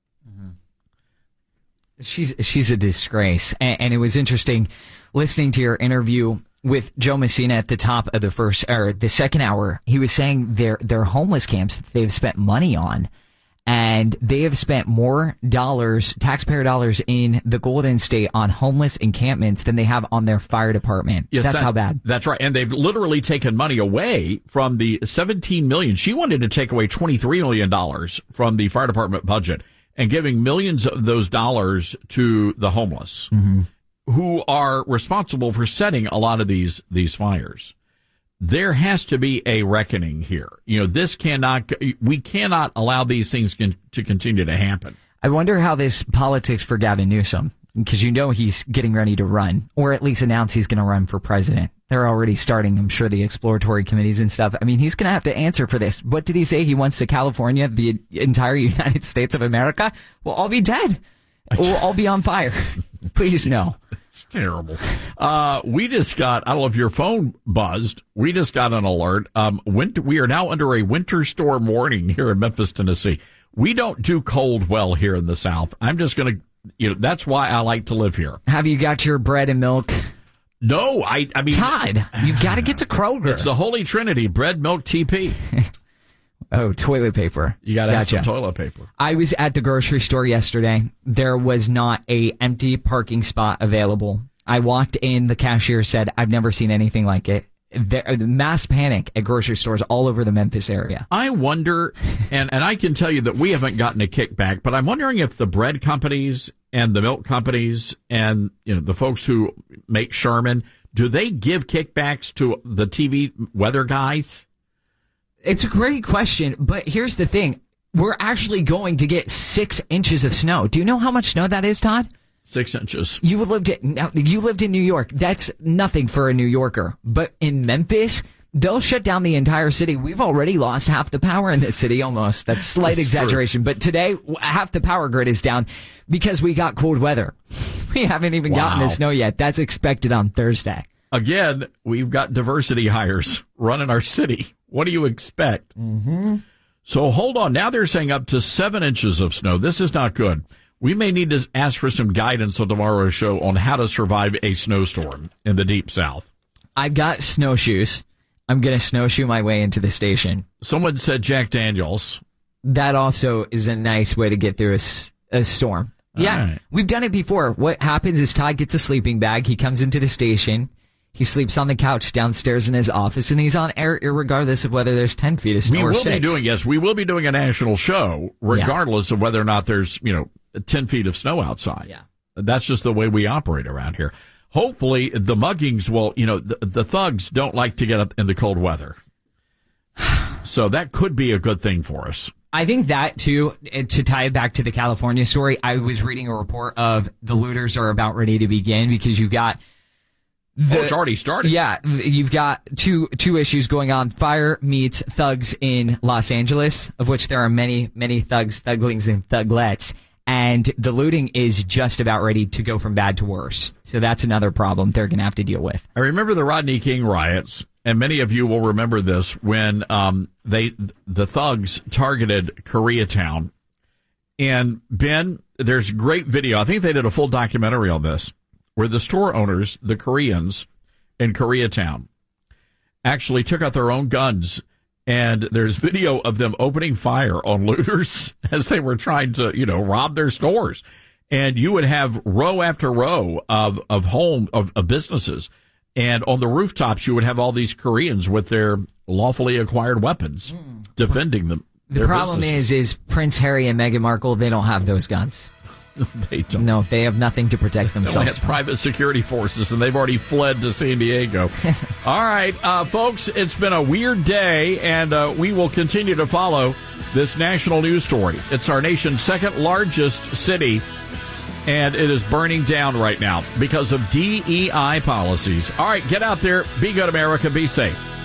She's she's a disgrace. And, and it was interesting listening to your interview with Joe Messina at the top of the first or the second hour. He was saying their their homeless camps that they've spent money on, and they have spent more dollars, taxpayer dollars, in the Golden State on homeless encampments than they have on their fire department. Yes, that's that, how bad. That's right. And they've literally taken money away from the seventeen million dollars. She wanted to take away twenty-three million dollars from the fire department budget and giving millions of those dollars to the homeless, mm-hmm. who are responsible for setting a lot of these these fires. there has to be a reckoning here. You know, this cannot, we cannot allow these things con- to continue to happen. I wonder how this politics for Gavin Newsom, because you know he's getting ready to run, or at least announce he's going to run for president. They're already starting, I'm sure, the exploratory committees and stuff. I mean, he's going to have to answer for this. What did he say? He wants to California, the entire United States of America? We'll all be dead. We'll all be on fire. Please, no. It's terrible. Uh, we just got, I don't know if your phone buzzed, we just got an alert. Um, winter, we are now under a winter storm warning here in Memphis, Tennessee. We don't do cold well here in the South. I'm just going to, you know, that's why I like to live here. Have you got your bread and milk? No, I, I mean. Todd, you've got to get to Kroger. It's the Holy Trinity, bread, milk, T P. Oh, toilet paper. You got to gotcha. have some toilet paper. I was at the grocery store yesterday. There was not a empty parking spot available. I walked in. The cashier said, I've never seen anything like it. There, mass panic at grocery stores all over the Memphis area. I wonder, and, and I can tell you that we haven't gotten a kickback, but I'm wondering if the bread companies and the milk companies and, you know, the folks who make Sherman, do they give kickbacks to the T V weather guys? It's a great question, but here's the thing. We're actually going to get six inches of snow. Do you know how much snow that is, Todd? Six inches. You lived in, now, you lived in New York. That's nothing for a New Yorker. But in Memphis, they'll shut down the entire city. We've already lost half the power in this city almost. That's slight That's exaggeration. True. But today, half the power grid is down because we got cold weather. We haven't even wow. gotten the snow yet. That's expected on Thursday. Again, we've got diversity hires running our city. What do you expect? Mm-hmm. So hold on. Now they're saying up to seven inches of snow. This is not good. We may need to ask for some guidance on tomorrow's show on how to survive a snowstorm in the Deep South. I've got snowshoes. I'm going to snowshoe my way into the station. Someone said Jack Daniels. That also is a nice way to get through a, a storm. All yeah, right. We've done it before. What happens is Todd gets a sleeping bag. He comes into the station. He sleeps on the couch downstairs in his office, and he's on air regardless of whether there's ten feet of snow we or will six. Be doing, yes, we will be doing a national show regardless yeah. of whether or not there's, you know, ten feet of snow outside. Yeah. That's just the way we operate around here. Hopefully the muggings will, you know, the, the thugs don't like to get up in the cold weather. So that could be a good thing for us. I think that, too, to tie it back to the California story, I was reading a report of the looters are about ready to begin because you've got The, oh, it's already started. Yeah, you've got two two issues going on. Fire meets thugs in Los Angeles, of which there are many, many thugs, thuglings, and thuglets. And the looting is just about ready to go from bad to worse. So that's another problem they're going to have to deal with. I remember the Rodney King riots, and many of you will remember this when um, they the thugs targeted Koreatown. And, Ben, there's great video. I think they did a full documentary on this, where the store owners, the Koreans in Koreatown, actually took out their own guns, and there's video of them opening fire on looters as they were trying to, you know, rob their stores. And you would have row after row of, of home, of, of businesses, and on the rooftops you would have all these Koreans with their lawfully acquired weapons mm. defending them. The problem businesses. is, is Prince Harry and Meghan Markle, they don't have those guns. They don't. No, they have nothing to protect themselves. They have private security forces, and they've already fled to San Diego. All right, uh, folks, it's been a weird day, and uh, we will continue to follow this national news story. It's our nation's second largest city, and it is burning down right now because of D E I policies. All right, get out there. Be good, America. Be safe.